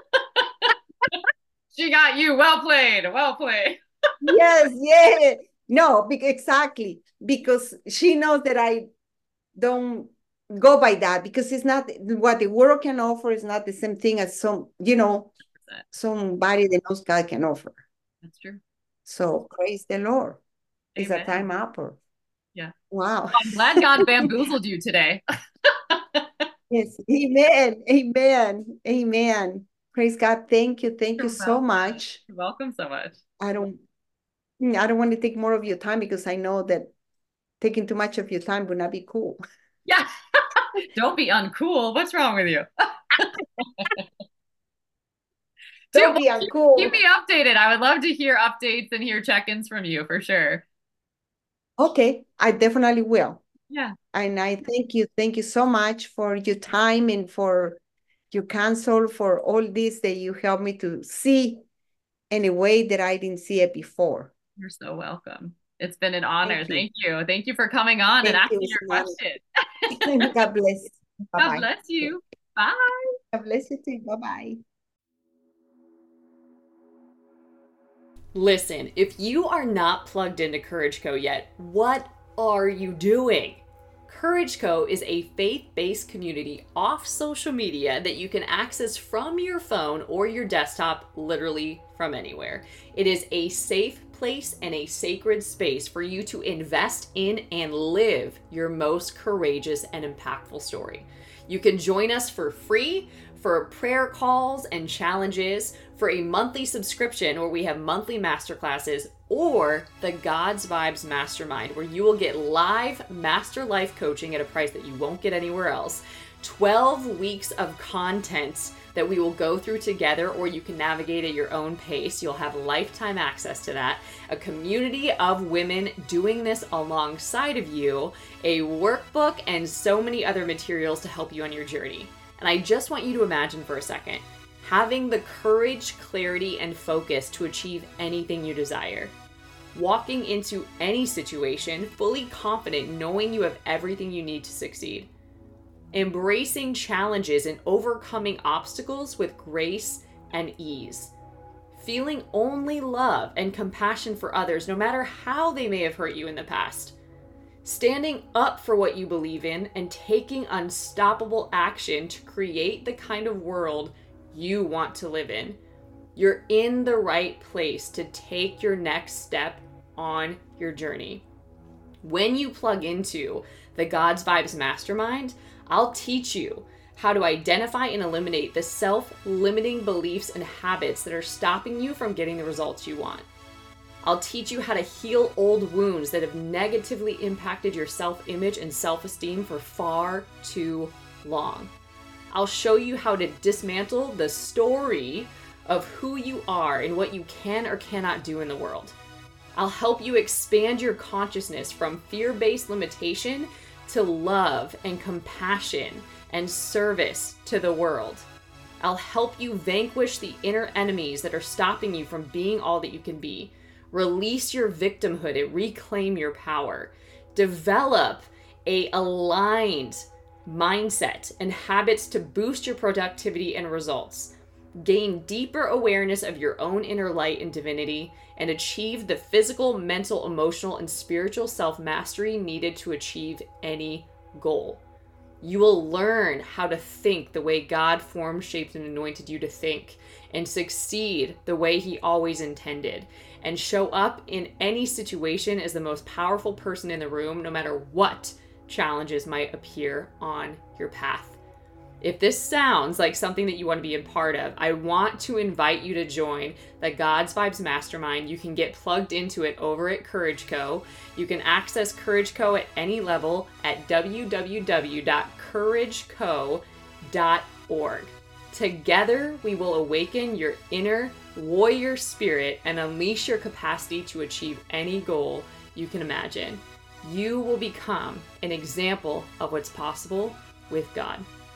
She got you. Well played. Well played. Yes, yeah. No, exactly. Because she knows that I don't go by that, because it's not what the world can offer is not the same thing as somebody that knows God can offer. That's true. So praise the Lord. It's a Amen. time apple. Yeah. Wow. I'm glad God bamboozled you today. Yes. Amen. Amen. Amen. Praise God. Thank you. Thank you You're so welcome. much. You're welcome so much. I don't want to take more of your time because I know that taking too much of your time would not be cool. Yeah. Don't be uncool. What's wrong with you? Don't be uncool. Keep me updated. I would love to hear updates and hear check-ins from you for sure. Okay, I definitely will. Yeah. And I thank you. Thank you so much for your time and for your counsel, for all this that you helped me to see in a way that I didn't see it before. You're so welcome. It's been an honor. Thank you. Thank you. Thank you for coming on and Thank you. asking It's your an questions. honor. God bless. God Bye-bye. bless you. Bye. God bless you too. Bye-bye. Listen, if you are not plugged into Courage Co yet, what are you doing? Courage Co is a faith-based community off social media that you can access from your phone or your desktop, literally from anywhere. It is a safe place and a sacred space for you to invest in and live your most courageous and impactful story. You can join us for free for prayer calls and challenges, for a monthly subscription where we have monthly masterclasses, or the God's Vibes Mastermind, where you will get live master life coaching at a price that you won't get anywhere else. 12 weeks of content that we will go through together, or you can navigate at your own pace. You'll have lifetime access to that. A community of women doing this alongside of you, a workbook, and so many other materials to help you on your journey. And I just want you to imagine for a second, having the courage, clarity, and focus to achieve anything you desire. Walking into any situation fully confident, knowing you have everything you need to succeed. Embracing challenges and overcoming obstacles with grace and ease. Feeling only love and compassion for others, no matter how they may have hurt you in the past. Standing up for what you believe in and taking unstoppable action to create the kind of world you want to live in. You're in the right place to take your next step on your journey. When you plug into the God's Vibes Mastermind, I'll teach you how to identify and eliminate the self-limiting beliefs and habits that are stopping you from getting the results you want. I'll teach you how to heal old wounds that have negatively impacted your self-image and self-esteem for far too long. I'll show you how to dismantle the story of who you are and what you can or cannot do in the world. I'll help you expand your consciousness from fear-based limitation to love and compassion and service to the world. I'll help you vanquish the inner enemies that are stopping you from being all that you can be. Release your victimhood and reclaim your power. Develop a aligned mindset and habits to boost your productivity and results. Gain deeper awareness of your own inner light and divinity, and achieve the physical, mental, emotional, and spiritual self-mastery needed to achieve any goal. You will learn how to think the way God formed, shaped, and anointed you to think, and succeed the way He always intended, and show up in any situation as the most powerful person in the room, no matter what challenges might appear on your path. If this sounds like something that you want to be a part of, I want to invite you to join the God's Vibes Mastermind. You can get plugged into it over at Courage Co. You can access Courage Co at any level at www.courageco.org. Together, we will awaken your inner warrior spirit and unleash your capacity to achieve any goal you can imagine. You will become an example of what's possible with God.